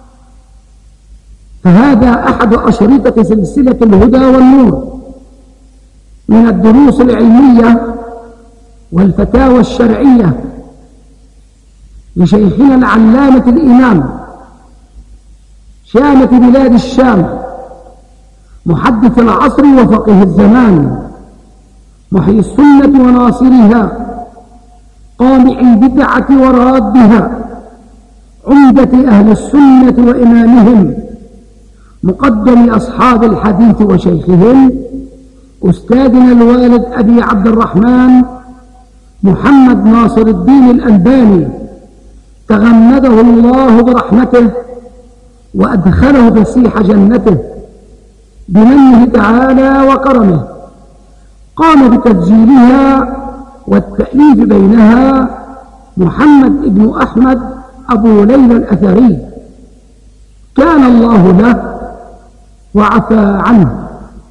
فهذا أحد أشرطة سلسلة الهدى والنور من الدروس العلمية والفتاوى الشرعية لشيخنا العلامة الإمام شامة بلاد الشام محدث العصر وفقه الزمان محيي السنة وناصرها قامع البدعة ورادها عمدة أهل السنة وإمامهم مقدم أصحاب الحديث وشيخهم أستاذنا الوالد أبي عبد الرحمن محمد ناصر الدين الألباني تغمده الله برحمته وأدخله فسيح جنته بمنه تعالى وكرمه. قام بتسجيلها والتأليف بينها محمد بن أحمد أبو ليلى الأثري، كان الله له وعفى عنه.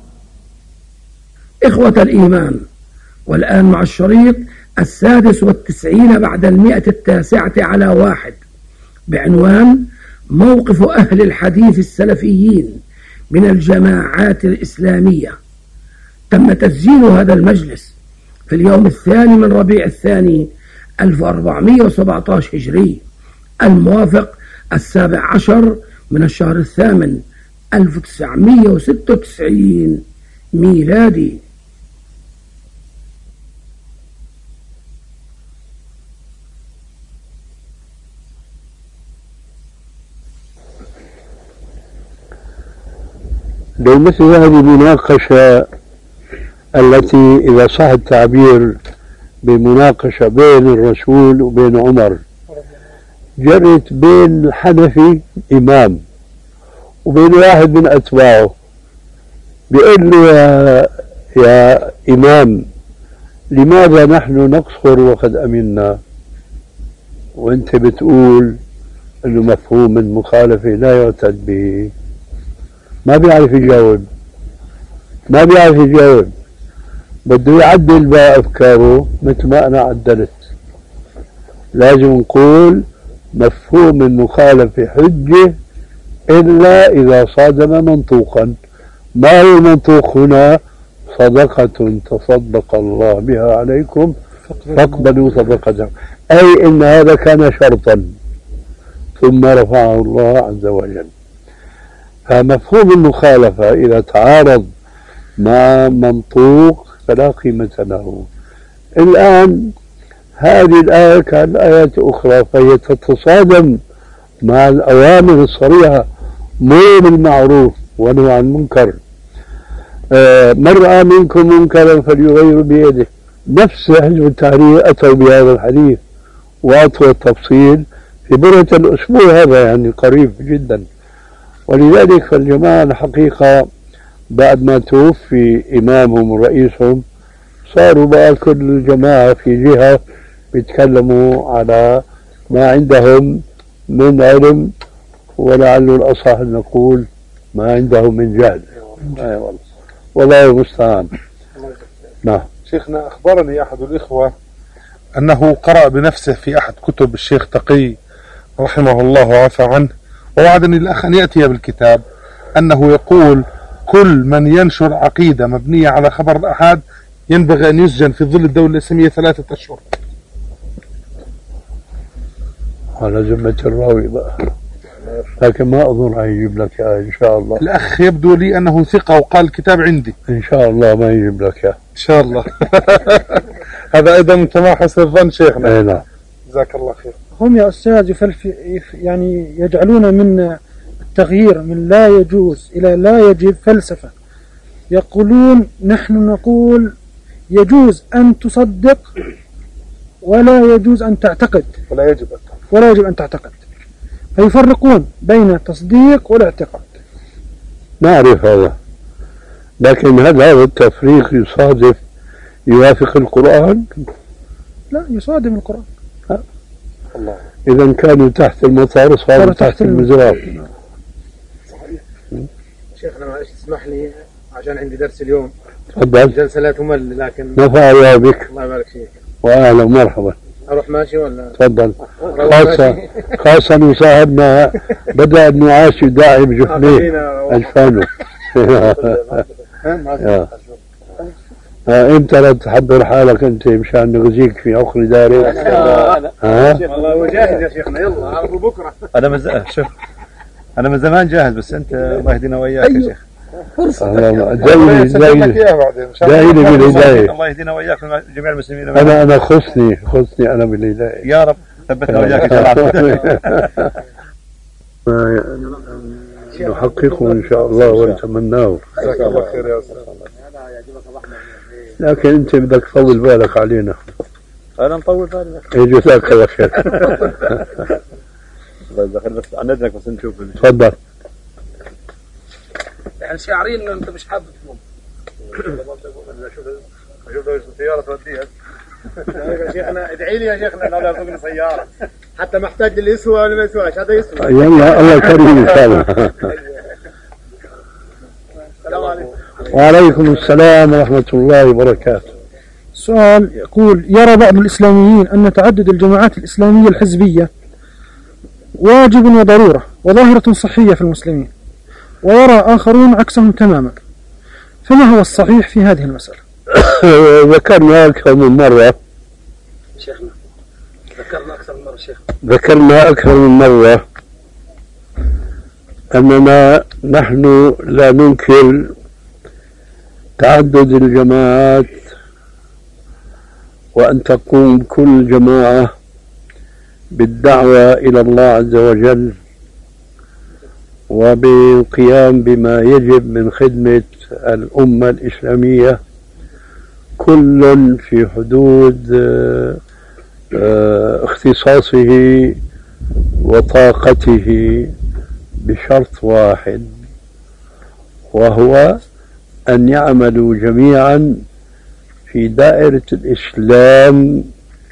إخوة الإيمان، والآن مع الشريط السادس والتسعين بعد المئة التاسعة على واحد بعنوان موقف أهل الحديث السلفيين من الجماعات الإسلامية. تم تسجيل هذا المجلس في اليوم الثاني من ربيع الثاني ألف وأربعمئة وسبعة عشر هجري، الموافق السابع عشر من الشهر الثامن ألف وتسعمئة وستة وتسعين ميلادي. لو مثل هذه المناقشة التي إذا صح التعبير بمناقشة بين الرسول وبين عمر جرت بين الحنفي إمام وبين واحد من أتباعه، بيقول له يا, يا إمام لماذا نحن نقصر وقد أمنا، وانت بتقول انه مفهوم المخالفة لا يعتد به. ما بيعرف يجاوب ما بيعرف يجاوب بده يعدل بقى أفكاره مثل ما أنا عدلت. لازم نقول مفهوم المخالفة حجة إلا إذا صادم منطوقا. ما هو المنطوق هنا؟ صدقة تصدق الله بها عليكم فاقبلوا صدقته، أي إن هذا كان شرطا ثم رفعه الله عز وجل. فمفهوم المخالفة إذا تعارض مع منطوق فلا قيمة له. الآن هذه الآية كالآيات أخرى فهي تتصادم مع الأوامر الصريحة: مر بالمعروف ونهى عن المنكر، آه من رأى منكم منكرا فليغير بيده. نفس حزب التحرير أتوا بهذا الحديث وأطوى التفصيل في برهة الأسبوع هذا، يعني قريب جدا. ولذلك فالجماعة الحقيقة بعد ما توفي إمامهم ورئيسهم صاروا بقى كل الجماعة في جهة بيتكلموا على ما عندهم من علم، ولعل الأصح أن نقول ما عندهم من جهل. أي والله، والله المستعان. نعم. شيخنا، أخبرني أحد الإخوة أنه قرأ بنفسه في أحد كتب الشيخ تقي رحمه الله وعفى عنه، ووعدني الأخ أن يأتي بالكتاب، أنه يقول كل من ينشر عقيدة مبنية على خبر الأحاد ينبغي أن يسجن في ظل الدولة الإسلامية ثلاثة أشهر. الأخ يبدو لي أنه ثقة وقال الكتاب عندي. إن شاء الله ما يجيب لك إياه إن شاء الله. هذا أيضا من تمام حسن الظن شيخنا. أي نعم. جزاك الله خير. هم يا أستاذ يعني يجعلون من التغيير من لا يجوز إلى لا يجب فلسفة. يقولون نحن نقول يجوز أن تصدق ولا يجوز أن تعتقد، ولا يجب أن تعتقد ولا يجب أن تعتقد، فيفرقون بين التصديق والاعتقاد. نعرف هذا، لكن هل هذا التفريق يصادف يوافق القرآن؟ لا يصادم القرآن. الله. إذا كانوا تحت المطار صاروا تحت المزراب. شيخنا معلش تسمح لي عشان عندي درس اليوم. تفضل. جلسة لا تمل لكن نفع الله بك. الله يبارك فيك. وأهلا ومرحبا. أروح ماشي ولا؟ تفضل. خاصة خاصة وصاحبنا بدأ النعاس يداعي بجفنيه أجفانه. امتى لا تحضر حالك انت مشان نغزيك في عقر داري؟ ها؟ والله هو جاهز يا شيخنا يلا عرضوا بكره. انا من شوف انا من زمان جاهز بس انت الله يهدينا وياك يا شيخ. فرصة جايلي جايلي جايلي بالهداية. الله يهدينا وياك جميع المسلمين. انا انا خصني خصني انا بالهداية يا رب ثبتنا وياك ان شاء الله. نحققه ان شاء الله ونتمناه. جزاك الله خير يا استاذ. لكن انت بدك تطول بالك علينا. انا مطول بالك. جزاك الله خير. بس عن اذنك بس نشوف. تفضل. يعني شاعرين انه انت مش حابب تقوم. اشوف لو سياره توديها. يا شيخنا ادعي لي يا شيخنا انه لا يرزقني سياره حتى محتاج للي يسوى ولا ما يسواش هذا يسوى. يلا الله كريم ان شاء الله. السلام عليكم. وعليكم السلام ورحمة الله وبركاته. سؤال يقول: يرى بعض الإسلاميين أن تعدد الجماعات الإسلامية الحزبية واجب وضرورة وظاهرة صحية في المسلمين، ويرى آخرون عكسهم تماما، فما هو الصحيح في هذه المسألة؟ ذكرنا أكثر من مرة شيخنا ذكرنا أكثر من مرة شيخ ذكرنا أكثر من مرة أننا نحن لا ننكر تعدد الجماعات وأن تقوم كل جماعة بالدعوة إلى الله عز وجل وبالقيام بما يجب من خدمة الأمة الإسلامية، كل في حدود اختصاصه وطاقته، بشرط واحد، وهو أن يعملوا جميعا في دائرة الإسلام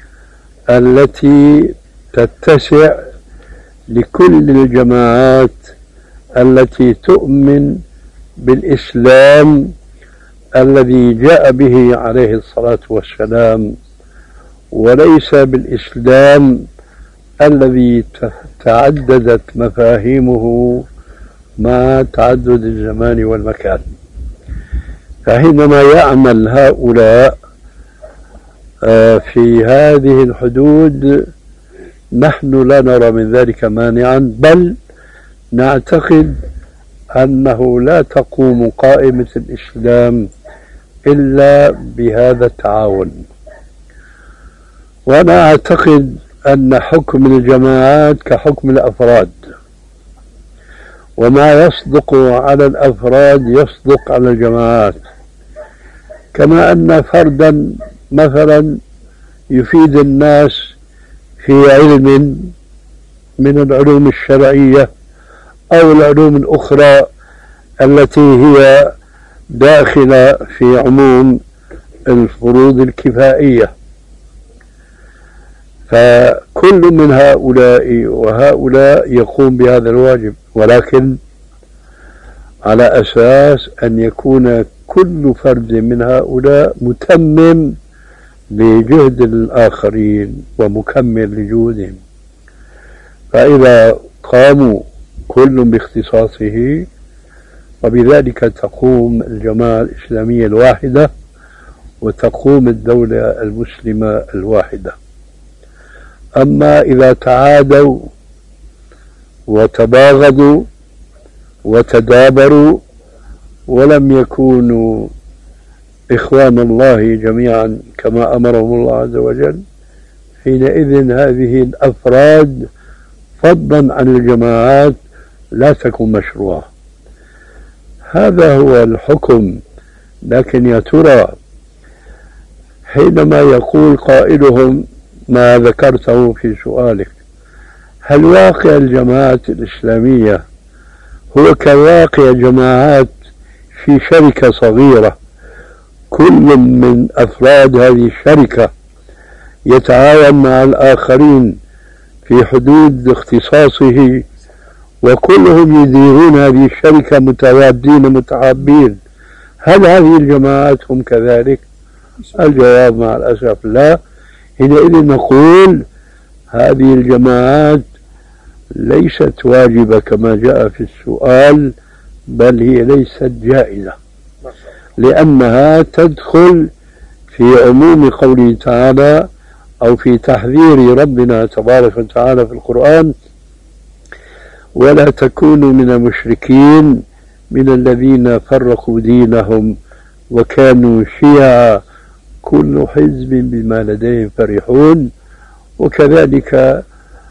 التي تتسع لكل الجماعات التي تؤمن بالإسلام الذي جاء به عليه الصلاة والسلام، وليس بالإسلام الذي تعددت مفاهيمه مع تعدد الزمان والمكان. فحينما يعمل هؤلاء في هذه الحدود نحن لا نرى من ذلك مانعا، بل نعتقد أنه لا تقوم قائمة الإسلام إلا بهذا التعاون. وأنا أعتقد أن حكم الجماعات كحكم الأفراد، وما يصدق على الأفراد يصدق على الجماعات، كما أن فردا مثلا يفيد الناس في علم من العلوم الشرعية أو العلوم الأخرى التي هي داخلة في عموم الفروض الكفائية، فكل من هؤلاء وهؤلاء يقوم بهذا الواجب، ولكن على أساس أن يكون كل فرد من هؤلاء متمم لجهد الآخرين ومكمل لجهودهم. فإذا قاموا كل باختصاصه وبذلك تقوم الجماعة الإسلامية الواحدة وتقوم الدولة المسلمة الواحدة. أما إذا تعادوا وتباغضوا وتدابروا ولم يكونوا إخوان الله جميعا كما أمرهم الله عز وجل، حينئذ هذه الأفراد فضلا عن الجماعات لا تكون مشروعة. هذا هو الحكم. لكن يا ترى حينما يقول قائلهم ما ذكرته في سؤالك، هل واقع الجماعات الإسلامية هو كواقع جماعات في شركة صغيرة، كل من أفراد هذه الشركة يتعاون مع الآخرين في حدود اختصاصه، وكلهم يديرون هذه الشركة متوادين متحابين، هل هذه الجماعات هم كذلك؟ الجواب مع الأسف لا. حينئذ نقول هذه الجماعات ليست واجبة كما جاء في السؤال، بل هي ليست جائزة، لأنها تدخل في عموم قوله تعالى أو في تحذير ربنا تبارك وتعالى في القرآن: ولا تكونوا من المشركين من الذين فرقوا دينهم وكانوا شيعا كل حزب بما لديهم فرحون. وكذلك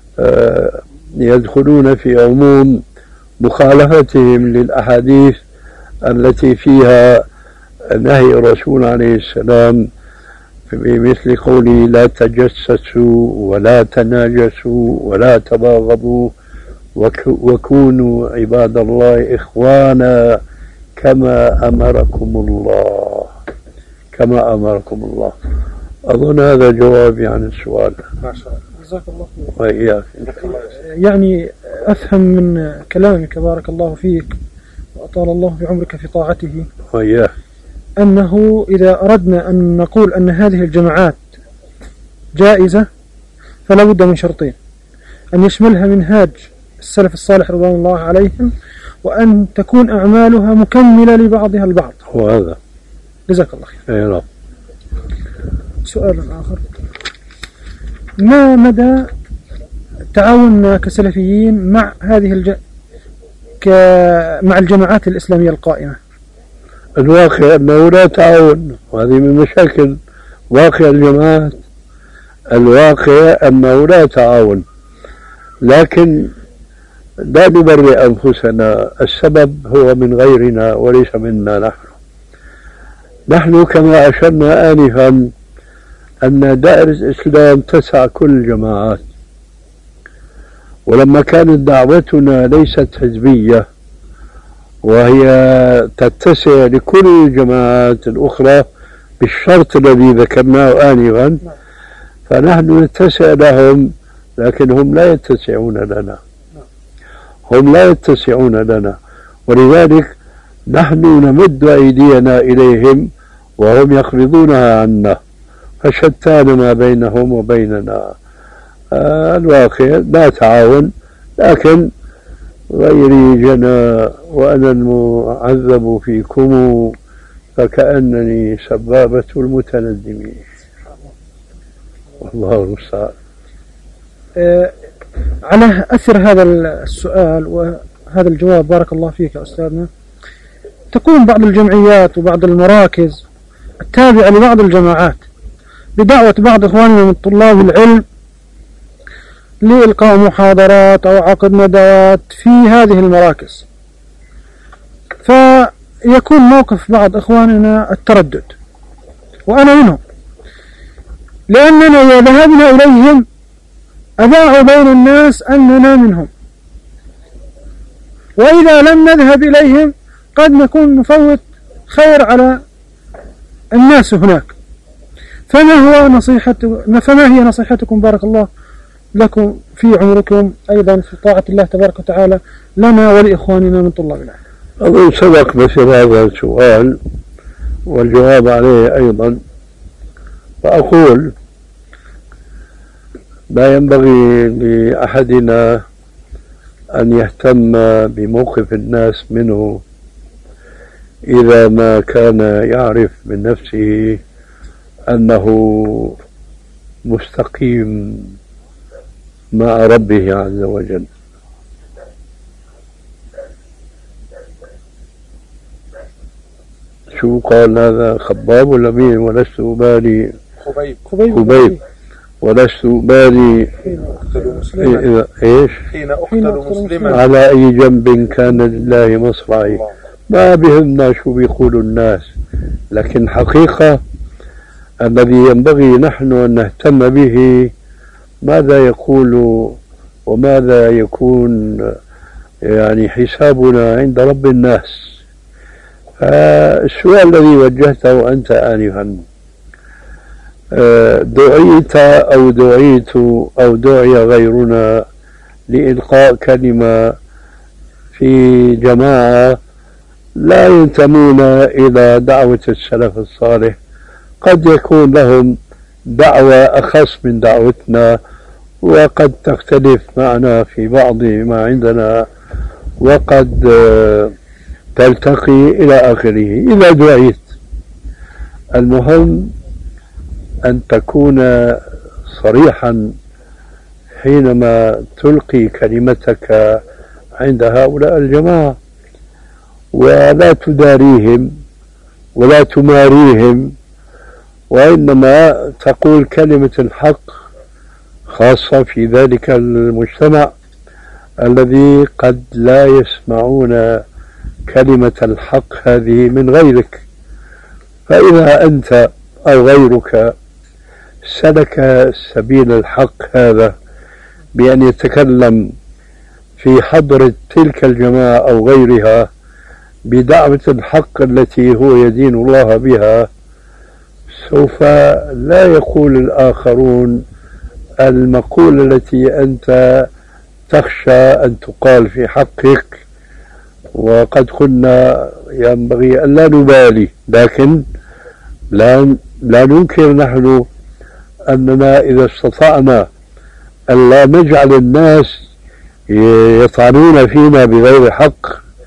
يدخلون في عموم مخالفتهم للأحاديث التي فيها نهي الرسول عليه السلام بمثل قوله: لا تجسسوا ولا تناجسوا ولا تباغضوا وكونوا عباد الله إخوانا كما أمركم الله كما أمركم الله. أظن هذا جوابي عن السؤال. ما شاء الله. جزاك الله خير. وإياك. يعني أفهم من كلامك بارك الله فيك وأطال الله في عمرك في طاعته وإياك أنه إذا أردنا أن نقول أن هذه الجماعات جائزة فلا بد من شرطين: أن يشملها منهاج السلف الصالح رضوان الله عليهم، وأن تكون أعمالها مكملة لبعضها البعض. وهذا جزاك الله خير. أي نعم. سؤال آخر: ما مدى تعاوننا كسلفيين مع هذه الج... ك... مع الجماعات الإسلامية القائمة؟ الواقع أنه لا تعاون، وهذه من مشاكل واقع الجماعات. الواقع أنه لا تعاون، لكن لا نبرئ أنفسنا، السبب هو من غيرنا وليس منا نحن. نحن كما أشرنا آنفا أن دائرة الإسلام تسع كل الجماعات، ولما كانت دعوتنا ليست حزبية وهي تتسع لكل الجماعات الأخرى بالشرط الذي ذكرناه آنفا، فنحن نتسع لهم لكن هم لا يتسعون لنا هم لا يتسعون لنا ولذلك نحن نمد أيدينا إليهم وهم يقبضونها عنا، فشتان ما بينهم وبيننا. آه الواقع لا تعاون، لكن غيري جنى وأنا المعذب فيكم فكأنني سبابة المتندمين. والله المستعان. آه على أثر هذا السؤال وهذا الجواب بارك الله فيك يا أستاذنا، تكون بعض الجمعيات وبعض المراكز التابعة لبعض الجماعات بدعوة بعض إخواننا من طلاب العلم لإلقاء محاضرات أو عقد ندوات في هذه المراكز، فيكون موقف بعض إخواننا التردد، وأنا منهم، لأننا إذا ذهبنا إليهم أذاعوا بين الناس أننا منهم، وإذا لم نذهب إليهم قد نكون نفوت خير على الناس هناك. فما هو نصيحة فما هي نصيحتكم بارك الله لكم في عمركم أيضا في طاعة الله تبارك وتعالى لنا ولإخواننا من طلاب العلم؟ أظن سبق مثل هذا السؤال والجواب عليه أيضا، فأقول لا ينبغي لأحدنا أن يهتم بموقف الناس منه إذا ما كان يعرف من نفسه أنه مستقيم مع ربه عز وجل. شو قال هذا خباب ولا مين؟ ولست أبالي خبيب خبيب, خبيب. ولست أبالي إذا إيش حين أقتل مسلما على أي جنب كان لله مصرعي. ما بهمنا شو بيقولوا الناس، لكن حقيقة الذي ينبغي نحن أن نهتم به ماذا يقول وماذا يكون يعني حسابنا عند رب الناس. السؤال الذي وجهته أنت آنفا، دعيت أو دعيت أو دعي غيرنا لإلقاء كلمة في جماعة لا ينتمون إلى دعوة السلف الصالح، قد يكون لهم دعوة أخص من دعوتنا، وقد تختلف معنا في بعض ما عندنا، وقد تلتقي إلى آخره. إذا دعيت، المهم أن تكون صريحا حينما تلقي كلمتك عند هؤلاء الجماعة، ولا تداريهم ولا تماريهم، وإنما تقول كلمة الحق، خاصة في ذلك المجتمع الذي قد لا يسمعون كلمة الحق هذه من غيرك. فإذا أنت أو غيرك سلك سبيل الحق هذا بأن يتكلم في حضرة تلك الجماعة أو غيرها بدعوة الحق التي هو يدين الله بها، سوف لا يقول الآخرون المقولة التي أنت تخشى أن تقال في حقك. وقد قلنا ينبغي أن لا نبالي، لكن لا, لا ننكر نحن أننا إذا استطعنا أن لا نجعل الناس يطعنون فينا بغير حق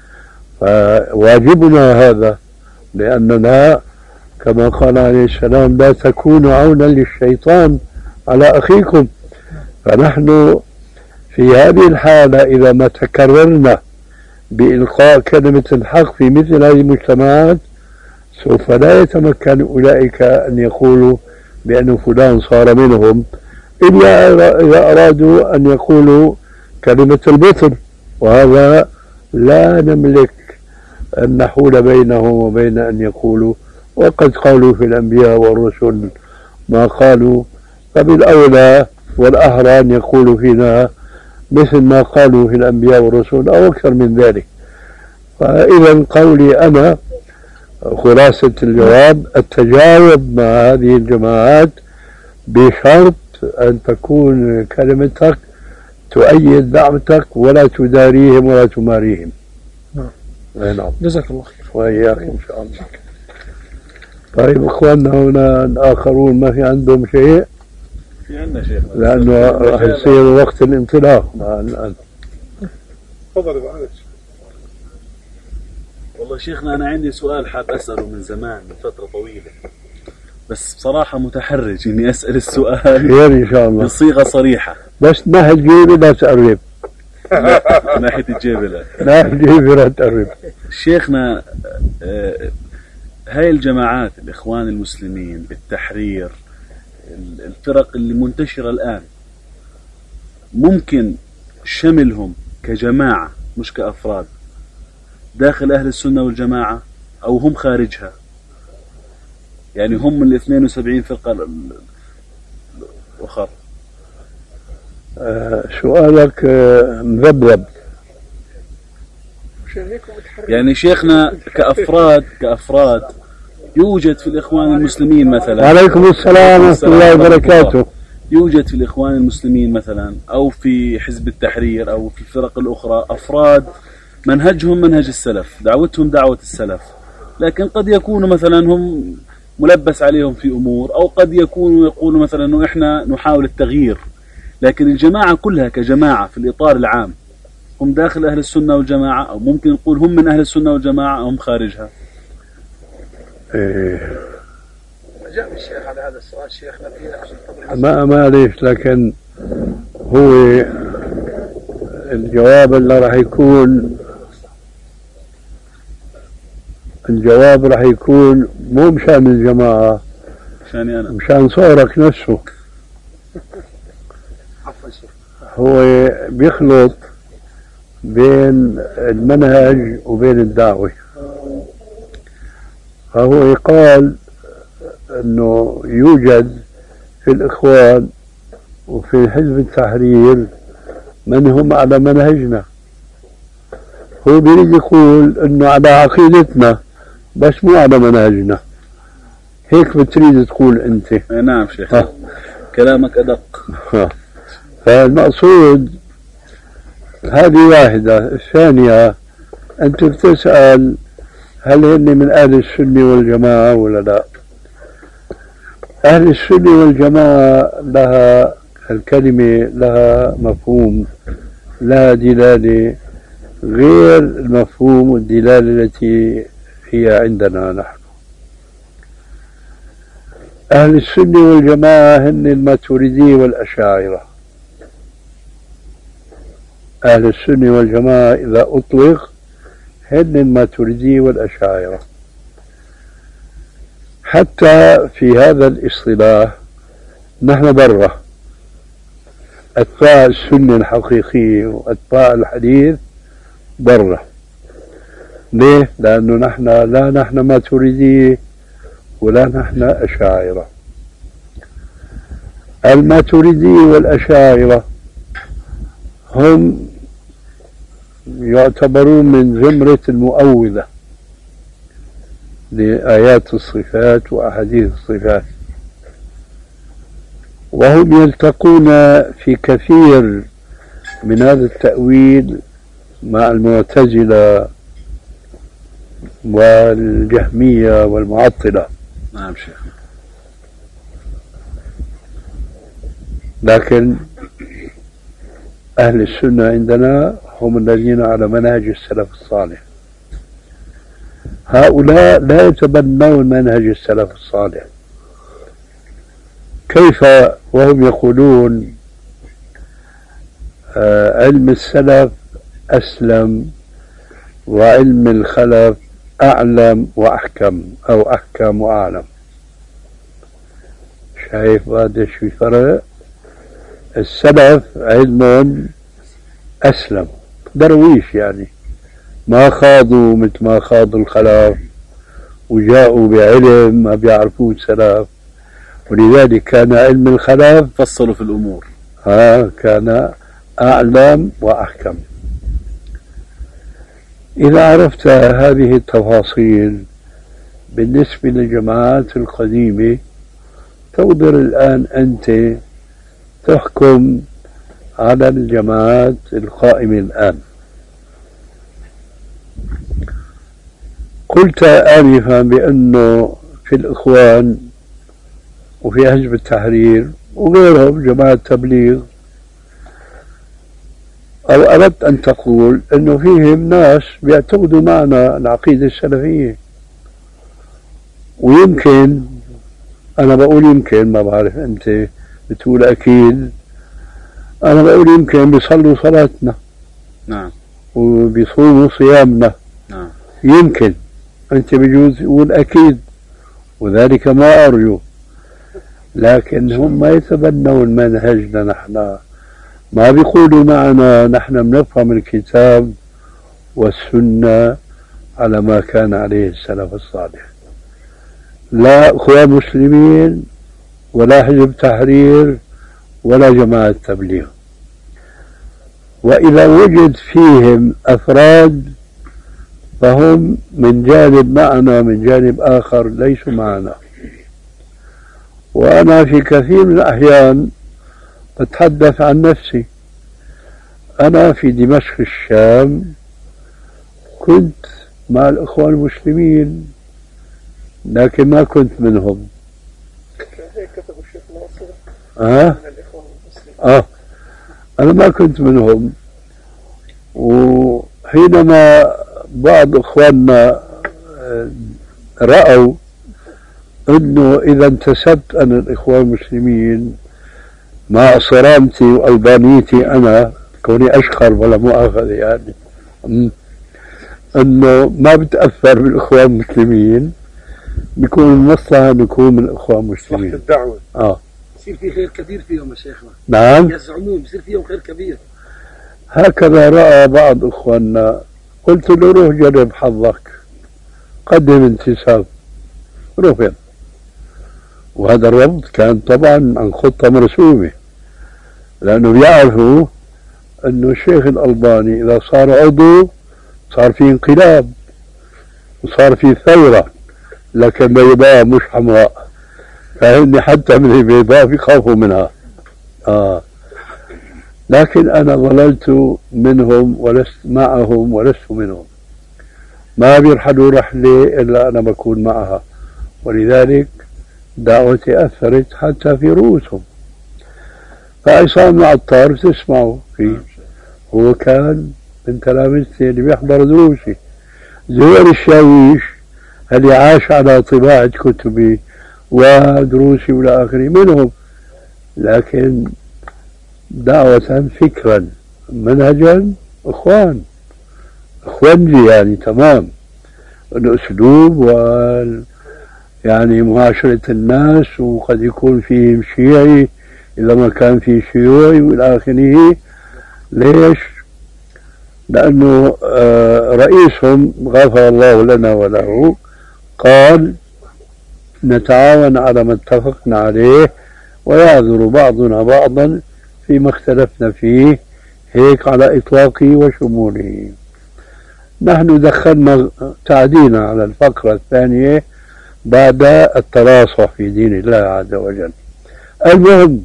فواجبنا هذا، لأننا كما قال عليه السلام لا تكونوا عونا للشيطان على أخيكم. فنحن في هذه الحالة إذا ما تكررنا بإلقاء كلمة الحق في مثل هذه المجتمعات، سوف لا يتمكن أولئك أن يقولوا بأن فلان صار منهم، إلا إذا أرادوا أن يقولوا كلمة البطل، وهذا لا نملك أن نحول بينهم وبين أن يقولوا. وقد قالوا في الأنبياء والرسل ما قالوا، فبالأولى والأحرى أن يقولوا فينا مثل ما قالوا في الأنبياء والرسل أو أكثر من ذلك. فإذا قولي أنا خلاصة الجواب التجاوب مع هذه الجماعات بشرط أن تكون كلمتك تؤيد دعوتك ولا تداريهم ولا تماريهم. نعم. جزاك الله خير. وإياك إن شاء الله. طيب إخواننا هنا الآخرون ما في عندهم شيء؟ في عندنا شيء، لأنه راح يصير وقت الانطلاق الآن. تفضل يا والله شيخنا أنا عندي سؤال حاب أسأله من زمان، من فترة طويلة، بس بصراحة متحرج إني أسأل السؤال خير إن شاء الله بصيغة صريحة. بس ناحية جيبي لا تقرب. ناحية الجيبي لا. ناحية جيبي لا تقرب. شيخنا هاي الجماعات الإخوان المسلمين، التحرير، الفرق اللي منتشرة الآن، ممكن شملهم كجماعة مش كأفراد داخل أهل السنة والجماعة أو هم خارجها؟ يعني هم من الاثنين وسبعين فرقة الأخرى. آه سؤالك آه مذبذب. يعني شيخنا كأفراد كأفراد يوجد في الإخوان المسلمين مثلا. وعليكم السلام ورحمة الله وبركاته. يوجد في الإخوان المسلمين مثلا أو في حزب التحرير أو في الفرق الأخرى أفراد منهجهم منهج السلف، دعوتهم دعوة السلف، لكن قد يكونوا مثلا هم ملبس عليهم في أمور، أو قد يكونوا يقولوا مثلا أنه إحنا نحاول التغيير، لكن الجماعة كلها كجماعة في الإطار العام هم داخل أهل السنة والجماعة، أو ممكن نقول هم من أهل السنة والجماعة أو هم خارجها. إيه. جاء الشيخ على هذا السؤال شيخنا في ما معليش، لكن هو الجواب اللي راح يكون الجواب راح يكون مو مشان الجماعة، مشاني أنا، مشان صورك نفسه. هو بيخلط بين المنهج وبين الدعوة. فهو يقال أنه يوجد في الإخوان وفي حزب التحرير من هم على منهجنا. هو بيريد يقول أنه على عقيدتنا بس مو على منهجنا. هيك بتريد تقول أنت؟ نعم شيخ، كلامك أدق. ها. فالمقصود هذه واحدة. الثانية أنت بتسأل هل هن من أهل السنة والجماعة ولا لا؟ أهل السنة والجماعة لها الكلمة لها مفهوم، لها دلالة غير المفهوم والدلالة التي هي عندنا نحن. أهل السنة والجماعة هن الماتريدية والأشاعرة. أهل السنة والجماعة إذا أطلق هن الماتريدية والأشاعرة. حتى في هذا الاصطلاح نحن برا أتباع السنة الحقيقية وأتباع الحديث برا. ليه؟ لأنه نحن لا نحن ماتريدية ولا نحن أشاعرة. الماتريدية والأشاعرة هم يعتبرون من زمرة المؤولة لآيات الصفات وأحاديث الصفات، وهم يلتقون في كثير من هذا التأويل مع المعتزلة والجهمية والمعطلة. نعم شيخ. لكن أهل السنة عندنا هم الذين على منهج السلف الصالح. هؤلاء لا يتبنون منهج السلف الصالح. كيف وهم يقولون آه علم السلف أسلم وعلم الخلف أعلم وأحكم أو أحكم وأعلم؟ شايف هذا شو فرق؟ السلف علم أسلم، درويش يعني، ما خاضوا مثل ما خاضوا الخلف وجاءوا بعلم ما بيعرفوه السلف، ولذلك كان علم الخلف فصلوا في الأمور ها كان أعلم وأحكم. إذا عرفت هذه التفاصيل بالنسبة للجماعات القديمة تقدر الآن أنت تحكم على الجماعات القائمة الآن. قلت آنفا بأنه في الإخوان وفي حزب التحرير وغيرهم جماعة تبليغ، أو أردت أن تقول أنه فيهم ناس بيعتقدوا معنا العقيدة السلفية، ويمكن أنا بقول يمكن، ما بعرف أنت بتقول أكيد، أنا بقول يمكن بيصلوا صلاتنا. نعم. وبيصوموا صيامنا. نعم. يمكن أنت بجوز تقول أكيد، وذلك ما أرجو، لكن هم ما يتبنون منهجنا نحن، ما بيقولوا معنا نحن بنفهم الكتاب والسنة على ما كان عليه السلف الصالح. لا أخوان مسلمين ولا حزب تحرير ولا جماعة تبليغ. وإذا وجد فيهم أفراد فهم من جانب معنا، من جانب آخر ليسوا معنا. وأنا في كثير من الأحيان أتحدث عن نفسي. أنا في دمشق الشام كنت مع الإخوان المسلمين لكن ما كنت منهم. آه؟ آه أنا ما كنت منهم. وحينما بعض إخواننا رأوا أنه إذا انتسبت أنا الإخوان المسلمين مع صرامتي وألبانيتي أنا كوني أشخر ولا مؤاخذة يعني أنه ما بتأثر بالإخوان المسلمين، بيكون المصلحة نكون من الإخوان المسلمين. الدعوة آه يصير في خير كبير فيهم يا شيخنا. نعم. يزعمون يصير فيهم خير كبير. هكذا رأى بعض إخواننا. قلت له روح جرب حظك، قدم انتساب، روح فين. وهذا الربط كان طبعا عن خطة مرسومة، لأنه بيعرفوا أنه الشيخ الألباني إذا صار عضو صار في انقلاب، وصار في ثورة، لكن بيضاء مش حمراء، فهمني؟ حتى من البيضاء بيخافوا منها. آه. لكن أنا ظللت منهم ولست معهم ولست منهم، ما بيرحلوا رحلة إلا أنا بكون معها، ولذلك دعوتي أثرت حتى في رؤوسهم. فعصام العطار تسمعوا فيه، هو كان من تلامذتي اللي بيحضر دروسي. زهير الشاويش اللي عاش على طباعة كتبي ودروسي والى آخره منهم، لكن دعوة فكرا منهجا اخوان اخوانجي يعني تمام. الاسلوب وال يعني معاشرة الناس، وقد يكون فيهم شيعي اذا ما كان في شيوعي والى آخره. ليش؟ لانه رئيسهم غفر الله لنا وله قال نتعاون على ما اتفقنا عليه ويعذر بعضنا بعضا فيما اختلفنا فيه، هيك على إطلاقه وشموله. نحن دخلنا تعدينا على الفقرة الثانية بعد التراصح في دين الله عز وجل. المهم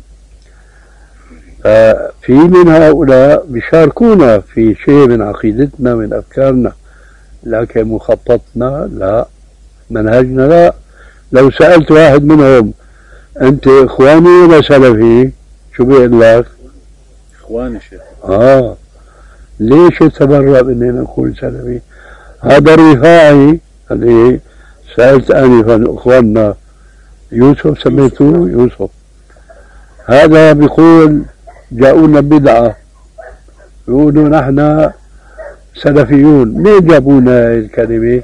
في من هؤلاء بيشاركونا في شيء من عقيدتنا من أفكارنا، لكن مخططنا لا، منهجنا لا. لو سألت واحد منهم أنت إخواني ولا سلفي، شو بيقول لك؟ إخواني شيخ. آه ليش يتبرأ إني نقول سلفي؟ هذا الرفاعي اللي سألت آنفا إخواننا يوسف، سميته يوسف، هذا بيقول جاءونا بدعة، يقولوا نحن سلفيون. منين جابونا الكلمة؟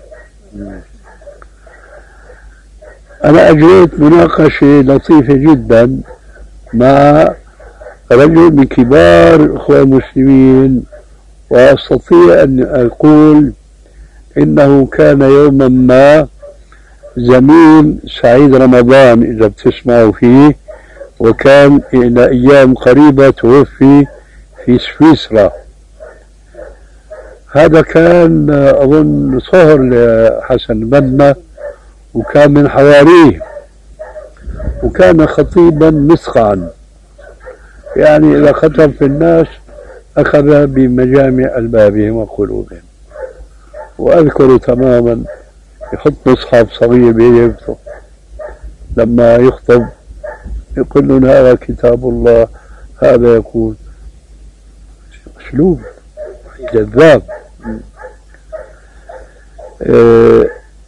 أنا أجريت مناقشة لطيفة جدا مع رجل من كبار الأخوة المسلمين، وأستطيع أن أقول إنه كان يوما ما زميل سعيد رمضان إذا بتسمعوا فيه، وكان إلى أيام قريبة توفي في سويسرا. هذا كان أظن صهر لحسن البنا، وكان من حواريه، وكان خطيبا مسخعا، يعني إذا خطب في الناس أخذ بمجامع ألبابهم وقلوبهم. وأذكر تماما يحط مصحف صغير بيده لما يخطب، يقول لنا هذا كتاب الله، هذا يقول أسلوب جذاب. أه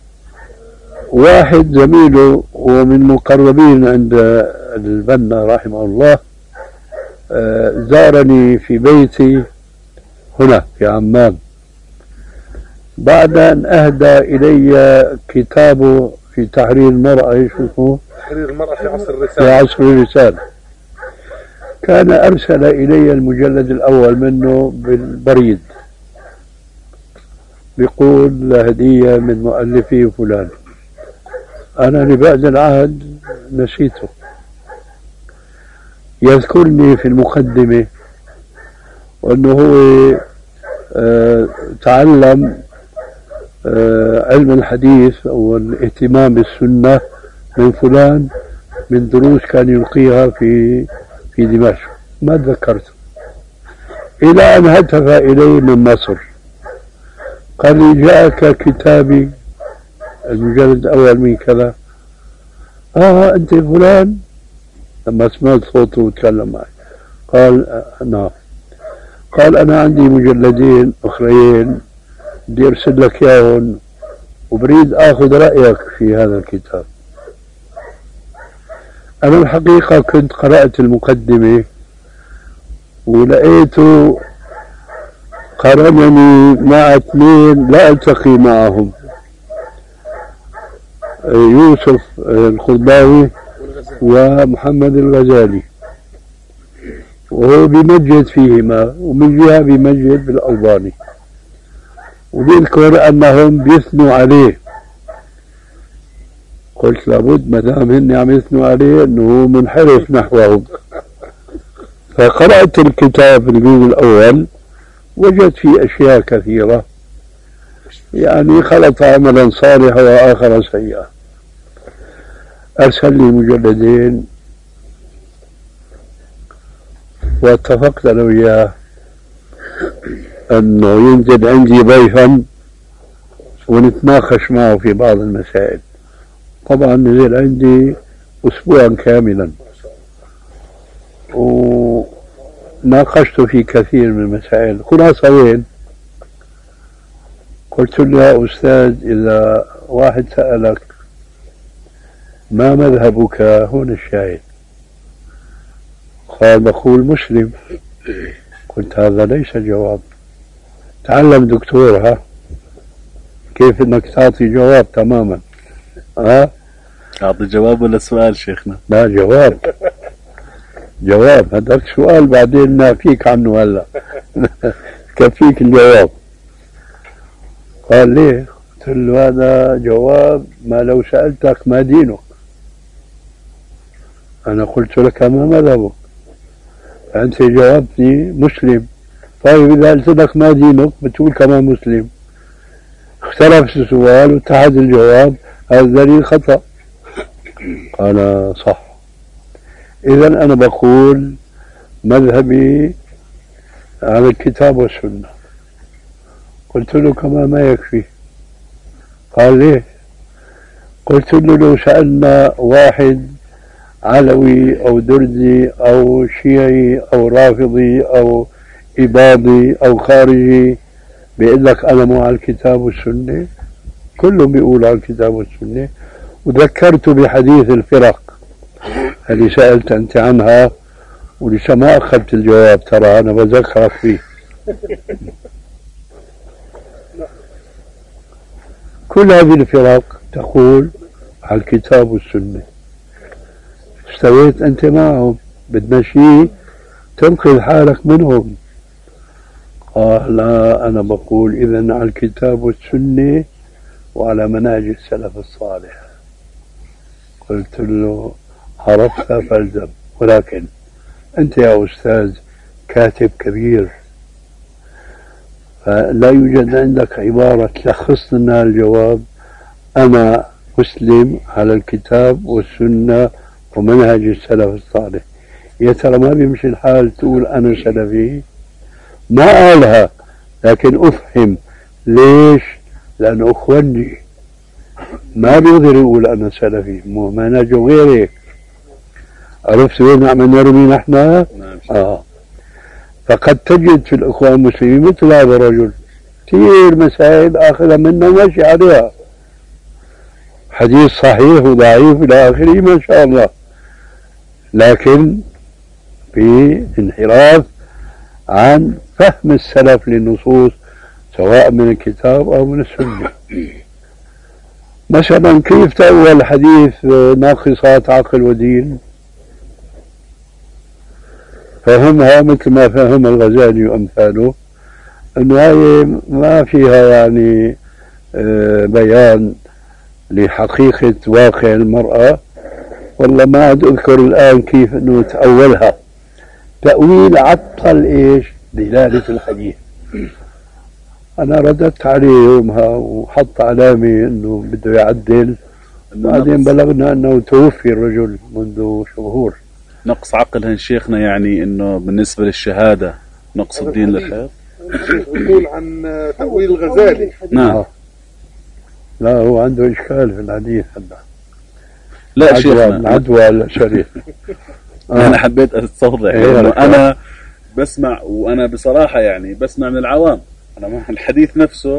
واحد زميله ومن مقربين عند البنا رحمه الله أه زارني في بيتي هنا في عمان، بعد أن أهدى إلي كتابه في تحرير المرأة، يشوفه تحرير المرأة في عصر الرسالة، في عصر الرسالة. كان أرسل إلي المجلد الأول منه بالبريد، بيقول هدية من مؤلفي فلان. أنا لبعد العهد نسيته. يذكرني في المقدمة وأنه هو آه تعلم آه علم الحديث أو الاهتمام بالسنة من فلان، من دروس كان يلقيها في في دمشق، ما تذكرته. إلى أن هتف إلي من مصر قال لي جاءك كتابي المجلد الأول من كذا. آه أنت فلان؟ لما سمعت صوته وتكلم معي قال آه نعم. قال أنا عندي مجلدين أخرين بدي أرسل لك إياهم وبريد أخذ رأيك في هذا الكتاب. أنا الحقيقة كنت قرأت المقدمة ولقيته قرنني مع اثنين لا ألتقي معهم، يوسف الخضاوي ومحمد الغزالي، وهو بيمجد فيهما، ومن جهة بيمجد بالألباني، وبيذكر أنهم بيثنوا عليه. قلت لابد ما دام هن عم يثنوا عليه أنه منحرف نحوهم. فقرأت الكتاب الجزء الأول، وجدت فيه أشياء كثيرة يعني خلط عملا صالحا وآخر سيئا. أرسل لي مجلدين واتفقت أنا وياه أنه ينزل عندي ضيفا ونتناقش معه في بعض المسائل. طبعا نزل عندي أسبوعا كاملا وناقشت في كثير من المسائل. خلاصة وين؟ قلت له يا أستاذ إذا واحد سألك ما مذهبك، هنا الشاهد، قال بقول مسلم. قلت هذا ليس جواب. تعلم دكتور، ها كيف انك تعطي جواب تماما. ها اعطي جواب ولا سؤال شيخنا؟ لا جواب. جواب. هذاك سؤال بعدين نافيك عنه هلا. كفيك الجواب. قال ليه؟ قلت له هذا جواب ما لو سألتك ما دينك. أنا قلت لك ما مذهبك، أنت جاوبتني مسلم. طيب إذا قلت لك ما دينك بتقول كمان مسلم. اختلف السؤال واتحد الجواب، هذا دليل خطأ. قال صح. إذا أنا بقول مذهبي على الكتاب والسنة. قلت له كما ما يكفي. قال ليه؟ قلت له لو سألنا واحد علوي أو دردي أو شيعي أو رافضي أو إباضي أو خارجي بيقول لك أنا مو على الكتاب والسنة، كلهم بيقولوا على الكتاب والسنة. وذكرته بحديث الفرق اللي سألت أنت عنها ولسه ما أخذت الجواب، ترى أنا بذكرك فيه. كل هذه الفرق تقول على الكتاب والسنة. استويت أنت معهم، بدنا شيء تنقذ حالك منهم. قال لا أنا بقول إذن على الكتاب والسنة وعلى منهج السلف الصالح. قلت له عرفت فالزم، ولكن أنت يا أستاذ كاتب كبير، فلا يوجد عندك عبارة تلخص لنا الجواب. أنا مسلم على الكتاب والسنة ومنهج السلف الصالح. يا ترى ما بيمشي الحال تقول أنا سلفي؟ ما قالها لكن أفهم ليش، لأنه أخواني ما بيقدر يقول أنا سلفي، مو منهجه غير هيك. عرفت وين عم نرمي نحن؟ آه. فقد تجد في الأخوان المسلمين مثل هذا الرجل كثير مسائل آخذها منا ماشي عليها، حديث صحيح وضعيف إلى آخره ما شاء الله، لكن في انحراف عن فهم السلف للنصوص سواء من الكتاب أو من السنة. مثلا كيف تأول حديث ناقصات عقل ودين؟ فهمها مثل ما فهم الغزالي وأمثاله، أنه هاي ما فيها يعني بيان لحقيقة واقع المرأة. والله ما عاد أذكر الآن كيف أنه تأولها تأويل عطل إيش دلالة الحديث. أنا رددت عليه يومها وحط علامة أنه بده يعدل، بعدين بلغنا أنه توفي الرجل منذ شهور. نقص عقل هن شيخنا يعني أنه بالنسبة للشهادة نقص الدين للحياة. الشيخ يقول عن تأويل الغزالي. نعم. لا هو عنده إشكال في الحديث هذا. لا شيخنا عدوى الشريف. آه. أنا حبيت أستوضح لأنه أنا بسمع، وأنا بصراحة يعني بسمع من العوام، أنا الحديث نفسه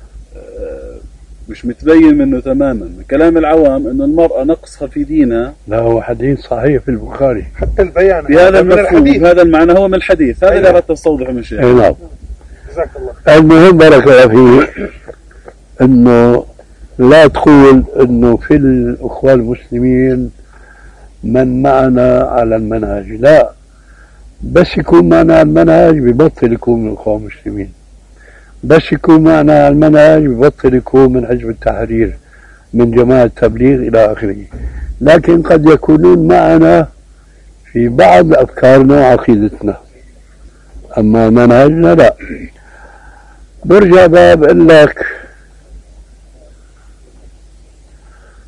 مش متبين منه تماما. كلام العوام أنه المرأة نقصها في دينها. لا هو حديث صحيح في البخاري حتى البيان بهذا المفهوم، هذا المعنى هو من الحديث. هذا اللي أردت أستوضحه من شيء. نعم. جزاك الله. المهم بارك الله فيه أنه لا تقول أنه في الأخوان المسلمين من معنا على المنهج، لا، بس يكون معنا على المنهج ببطل يكون من الأخوان المسلمين، بس يكون معنا على المنهج ببطل يكون من حزب التحرير، من جماعة التبليغ إلى آخره. لكن قد يكونون معنا في بعض أفكارنا وعقيدتنا، أما منهجنا لا. برجع بقول لك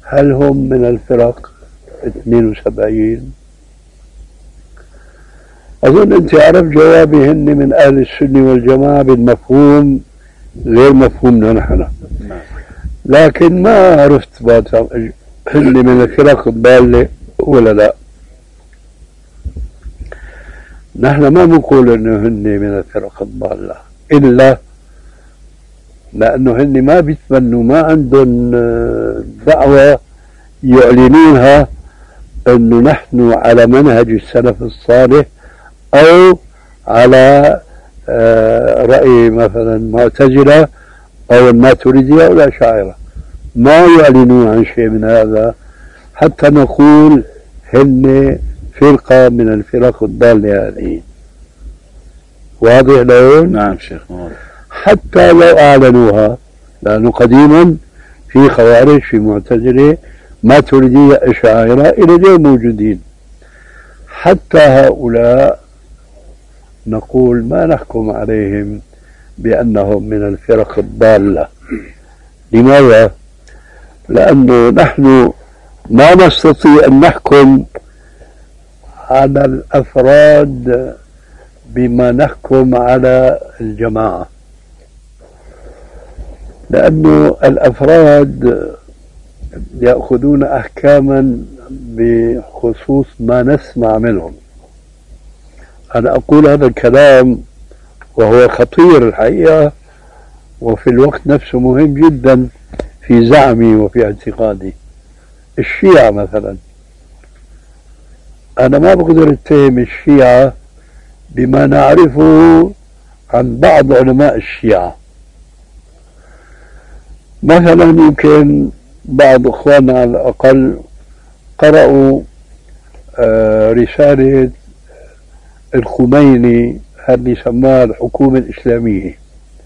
هل هم من الفرق اثنين وسبعين؟ أظن أنت عرف جوابي، هن من أهل السنة والجماعة بالمفهوم غير مفهومنا نحن، لكن ما عرفت هن من الفرق الضالة ولا لا. نحن ما بنقول انه هن من الفرق الضالة الا لانه هن ما بيتمنوا، ما عندهم دعوة يعلنونها انه نحن على منهج السلف الصالح او على رأي مثلا المعتزلة او الماتريدية او الأشاعرة، ما يعلنون عن شيء من هذا حتى نقول هن فرقة من الفرق الضالة هذه. واضح لون؟ نعم شيخ. حتى لو أعلنوها، لأنه قديما في خوارج، في معتزلة، ماتريدية، أشاعرة إلى اليوم موجودين. حتى هؤلاء نقول ما نحكم عليهم بأنهم من الفرق الضالة. لماذا؟ لأنه نحن ما نستطيع أن نحكم على الأفراد بما نحكم على الجماعة، لأنه الأفراد يأخذون أحكاما بخصوص ما نسمع منهم. أنا أقول هذا الكلام وهو خطير الحقيقة، وفي الوقت نفسه مهم جدا في زعمي وفي اعتقادي. الشيعة مثلا، أنا ما بقدر أتهم الشيعة بما نعرفه عن بعض علماء الشيعة. مثلا يمكن بعض إخواننا على الأقل قرأوا آه رسالة الخميني اللي سماها الحكومة الإسلامية،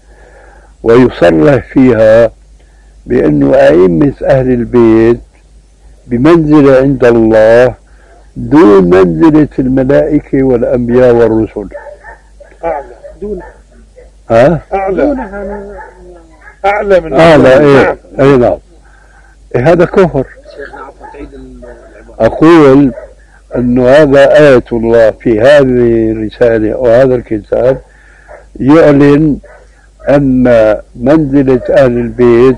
ويصرح فيها بأنه أئمة أهل البيت بمنزلة عند الله دون منزلة الملائكة والأنبياء والرسل. أعلى دون ها؟ أعلى أعلى من أعلى. إيه أي نعم. إيه هذا كفر. أقول أنه هذا آية الله في هذه الرسالة أو هذا الكتاب يعلن أن منزلة أهل البيت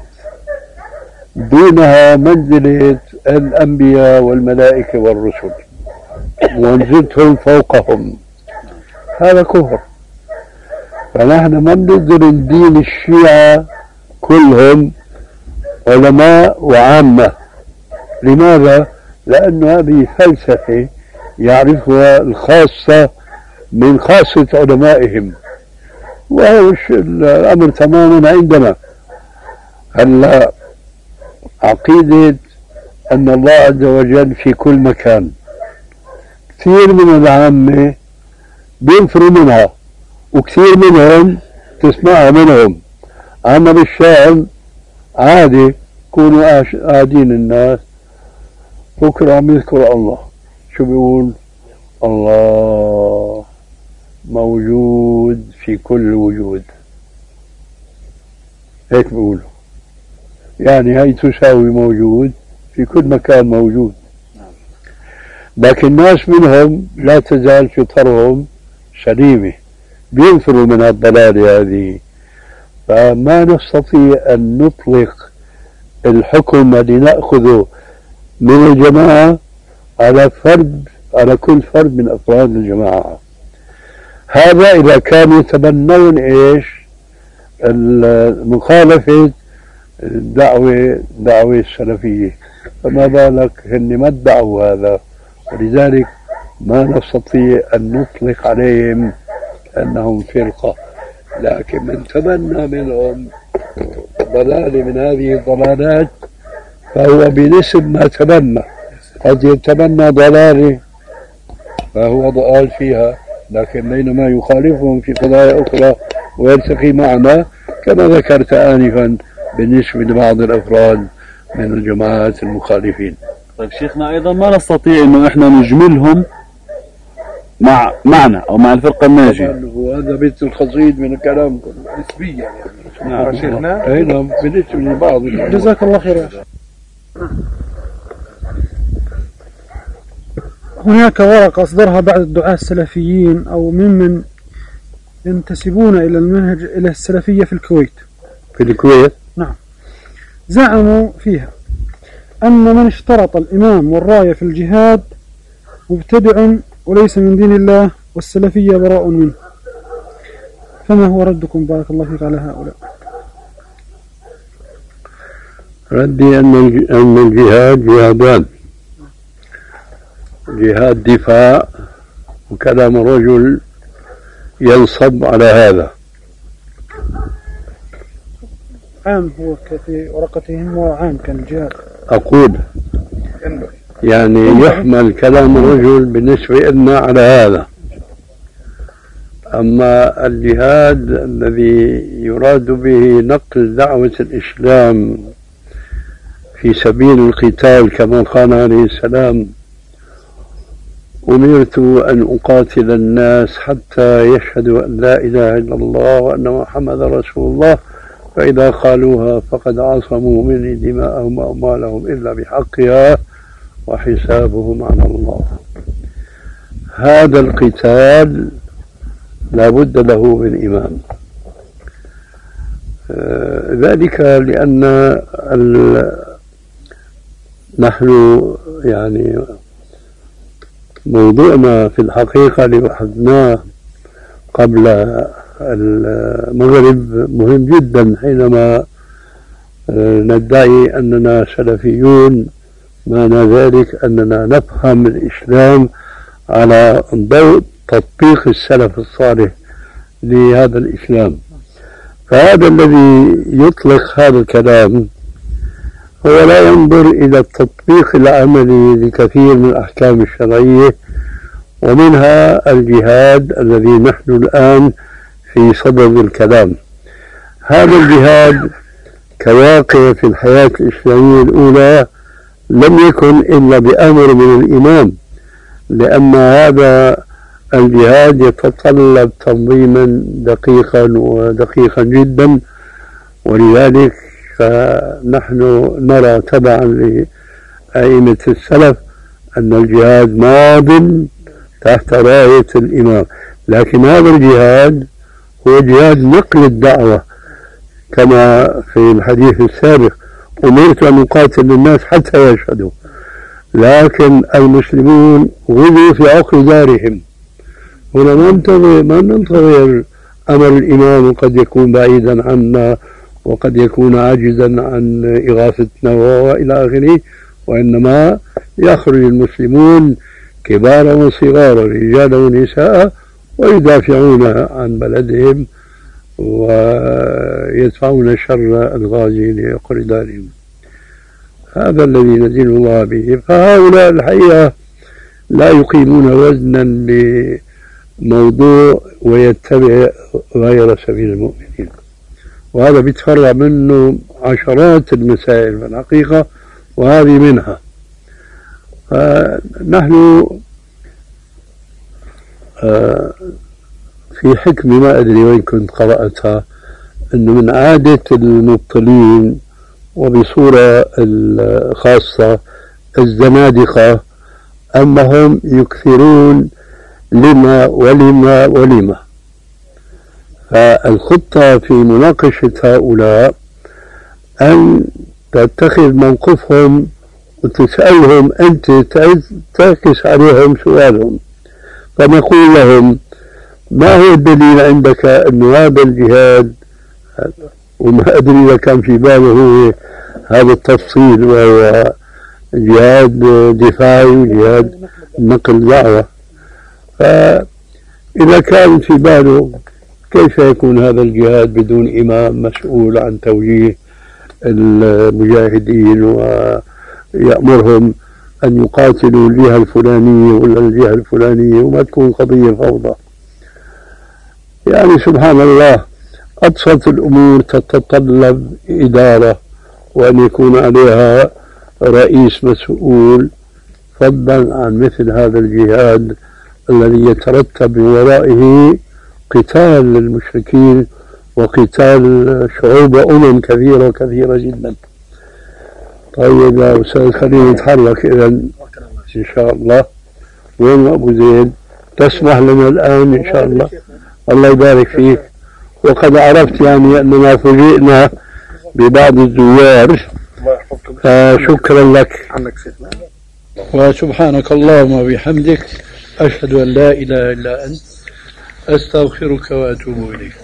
دونها منزلة الأنبياء والملائكة والرسل، ومنزلتهم فوقهم. هذا كفر. فنحن ما بنقدر ندين الشيعة كلهم علماء وعامة. لماذا؟ لأن هذه فلسفة يعرفها الخاصة من خاصة علمائهم، وهو الأمر تماما عندنا. هلا عقيدة أن الله عز وجل في كل مكان، كثير من العامة بينفروا منها، وكثير منهم تسمعها منهم. أما بالشام عادي يكونوا قاعدين الناس بكرة عم يذكر الله، شو بيقول؟ الله موجود في كل وجود، هيك بيقولوا. يعني هي تساوي موجود في كل مكان موجود. لكن ناس منهم لا تزال فطرهم سليمة، بينفروا من الضلالة هذه. فما نستطيع أن نطلق الحكم الذي نأخذه من الجماعة على فرد، على كل فرد من أفراد الجماعة. هذا إذا كانوا يتبنون إيش؟ المخالفة الدعوة دعوة السلفية، فما بالك هن ما ادعوا هذا. ولذلك ما نستطيع أن نطلق عليهم أنهم فرقة. لكن من تبنى منهم ضلالة من هذه الضلالات فهو بنسب ما تبنى. قد يتبنى ضلالة فهو ضال فيها، لكن بينما يخالفهم في قضايا أخرى ويلتقي معنا كما ذكرت آنفا بالنسبة لبعض الأفراد من الجماعات المخالفين. طيب شيخنا، أيضا ما نستطيع أنه إحنا نجملهم مع معنا أو مع الفرقة الناجية. وهذا بيت الخصيد من الكلام نسبيا يعني. نعم شيخنا أي نعم بالنسبة لبعض. جزاك الله خير يا شيخ. هناك ورقة أصدرها بعض الدعاة السلفيين أو ممن ينتسبون إلى المنهج إلى السلفية في الكويت. في الكويت؟ نعم. زعموا فيها أن من اشترط الإمام والراية في الجهاد مبتدع وليس من دين الله والسلفية براء منه. فما هو ردكم بارك الله فيك على هؤلاء؟ ردي أن الجهاد جهادان، جهاد دفاع وكلام الرجل ينصب على هذا. عام هو في ورقتهم وعام كان الجهاد. أقول يعني يحمل كلام الرجل بالنسبة لنا على هذا. أما الجهاد الذي يراد به نقل دعوة الإسلام في سبيل القتال كما قال عليه السلام: أمرت أن أقاتل الناس حتى يشهدوا أن لا إله إلا الله وأن محمد رسول الله فإذا قالوها فقد عصموا مني دماءهم وأموالهم إلا بحقها وحسابهم على الله. هذا القتال لا بد له من إمام. ذلك لأن نحن يعني موضوعنا في الحقيقة اللي بحثناه قبل المغرب مهم جدا، حينما ندعي أننا سلفيون معنى ذلك أننا نفهم الإسلام على ضوء تطبيق السلف الصالح لهذا الإسلام. فهذا الذي يطلق هذا الكلام هو لا ينظر إلى التطبيق العملي لكثير من الأحكام الشرعية، ومنها الجهاد الذي نحن الآن في صدد الكلام. هذا الجهاد كواقع في الحياة الإسلامية الأولى لم يكن إلا بأمر من الإمام، لأن هذا الجهاد يتطلب تنظيما دقيقا ودقيقا جدا، ولذلك فنحن نرى تبعا لأئمة السلف أن الجهاد ماض تحت راية الإمام. لكن هذا الجهاد هو جهاد نقل الدعوة كما في الحديث السابق: أمرت أن أقاتل الناس حتى يشهدوا. لكن المسلمون غزوا في عقر دارهم. هنا ما ننتظر ما ننتظر أمر الإمام، وقد يكون بعيدا عنا وقد يكون عاجزا عن إغاثتنا وإلى آخره، وإنما يخرج المسلمون كبارا وصغارا رجالا ونساء ويدافعون عن بلدهم ويدفعون شر الغازي لعقر دارهم. هذا الذي ندين الله به. فهؤلاء الحقيقة لا يقيمون وزنا لموضوع ويتبع غير سبيل المؤمنين، وهذا بيتفرع منه عشرات المسائل في الحقيقة، وهذه منها. فنحن في حكمة ما أدري وين كنت قرأتها، أنه من عادة المبطلين وبصورة خاصة الزنادقة أنهم يكثرون لما ولما ولما. فالخطة في مناقشة هؤلاء أن تتخذ موقفهم وتسألهم أنت، تعكس عليهم سؤالهم، فنقول لهم: ما هو الدليل عندك أن هذا الجهاد، وما أدري إذا كان في باله هو هذا التفصيل، وهو جهاد دفاعي وجهاد نقل دعوة. فإذا كان في باله كيف يكون هذا الجهاد بدون إمام مسؤول عن توجيه المجاهدين ويأمرهم أن يقاتلوا الجهة الفلانية ولا الجهة الفلانية، وما تكون قضية فوضى؟ يعني سبحان الله، أبسط الأمور تتطلب إدارة وأن يكون عليها رئيس مسؤول، فضلا عن مثل هذا الجهاد الذي يترتب من ورائه قتال للمشركين وقتال شعوب وأمم كثيرة كثيرة جدا. طيب يا أستاذ خلينا نتحرك إذا إن شاء الله. وين أبو زيد؟ تسمح لنا الآن إن شاء الله. الله يبارك فيك. وقد عرفت يعني أننا فوجئنا ببعض الزوار، فشكرا لك. وسبحانك اللهم وبحمدك، أشهد أن لا إله إلا أنت، أستغفرك وأتوب إليك.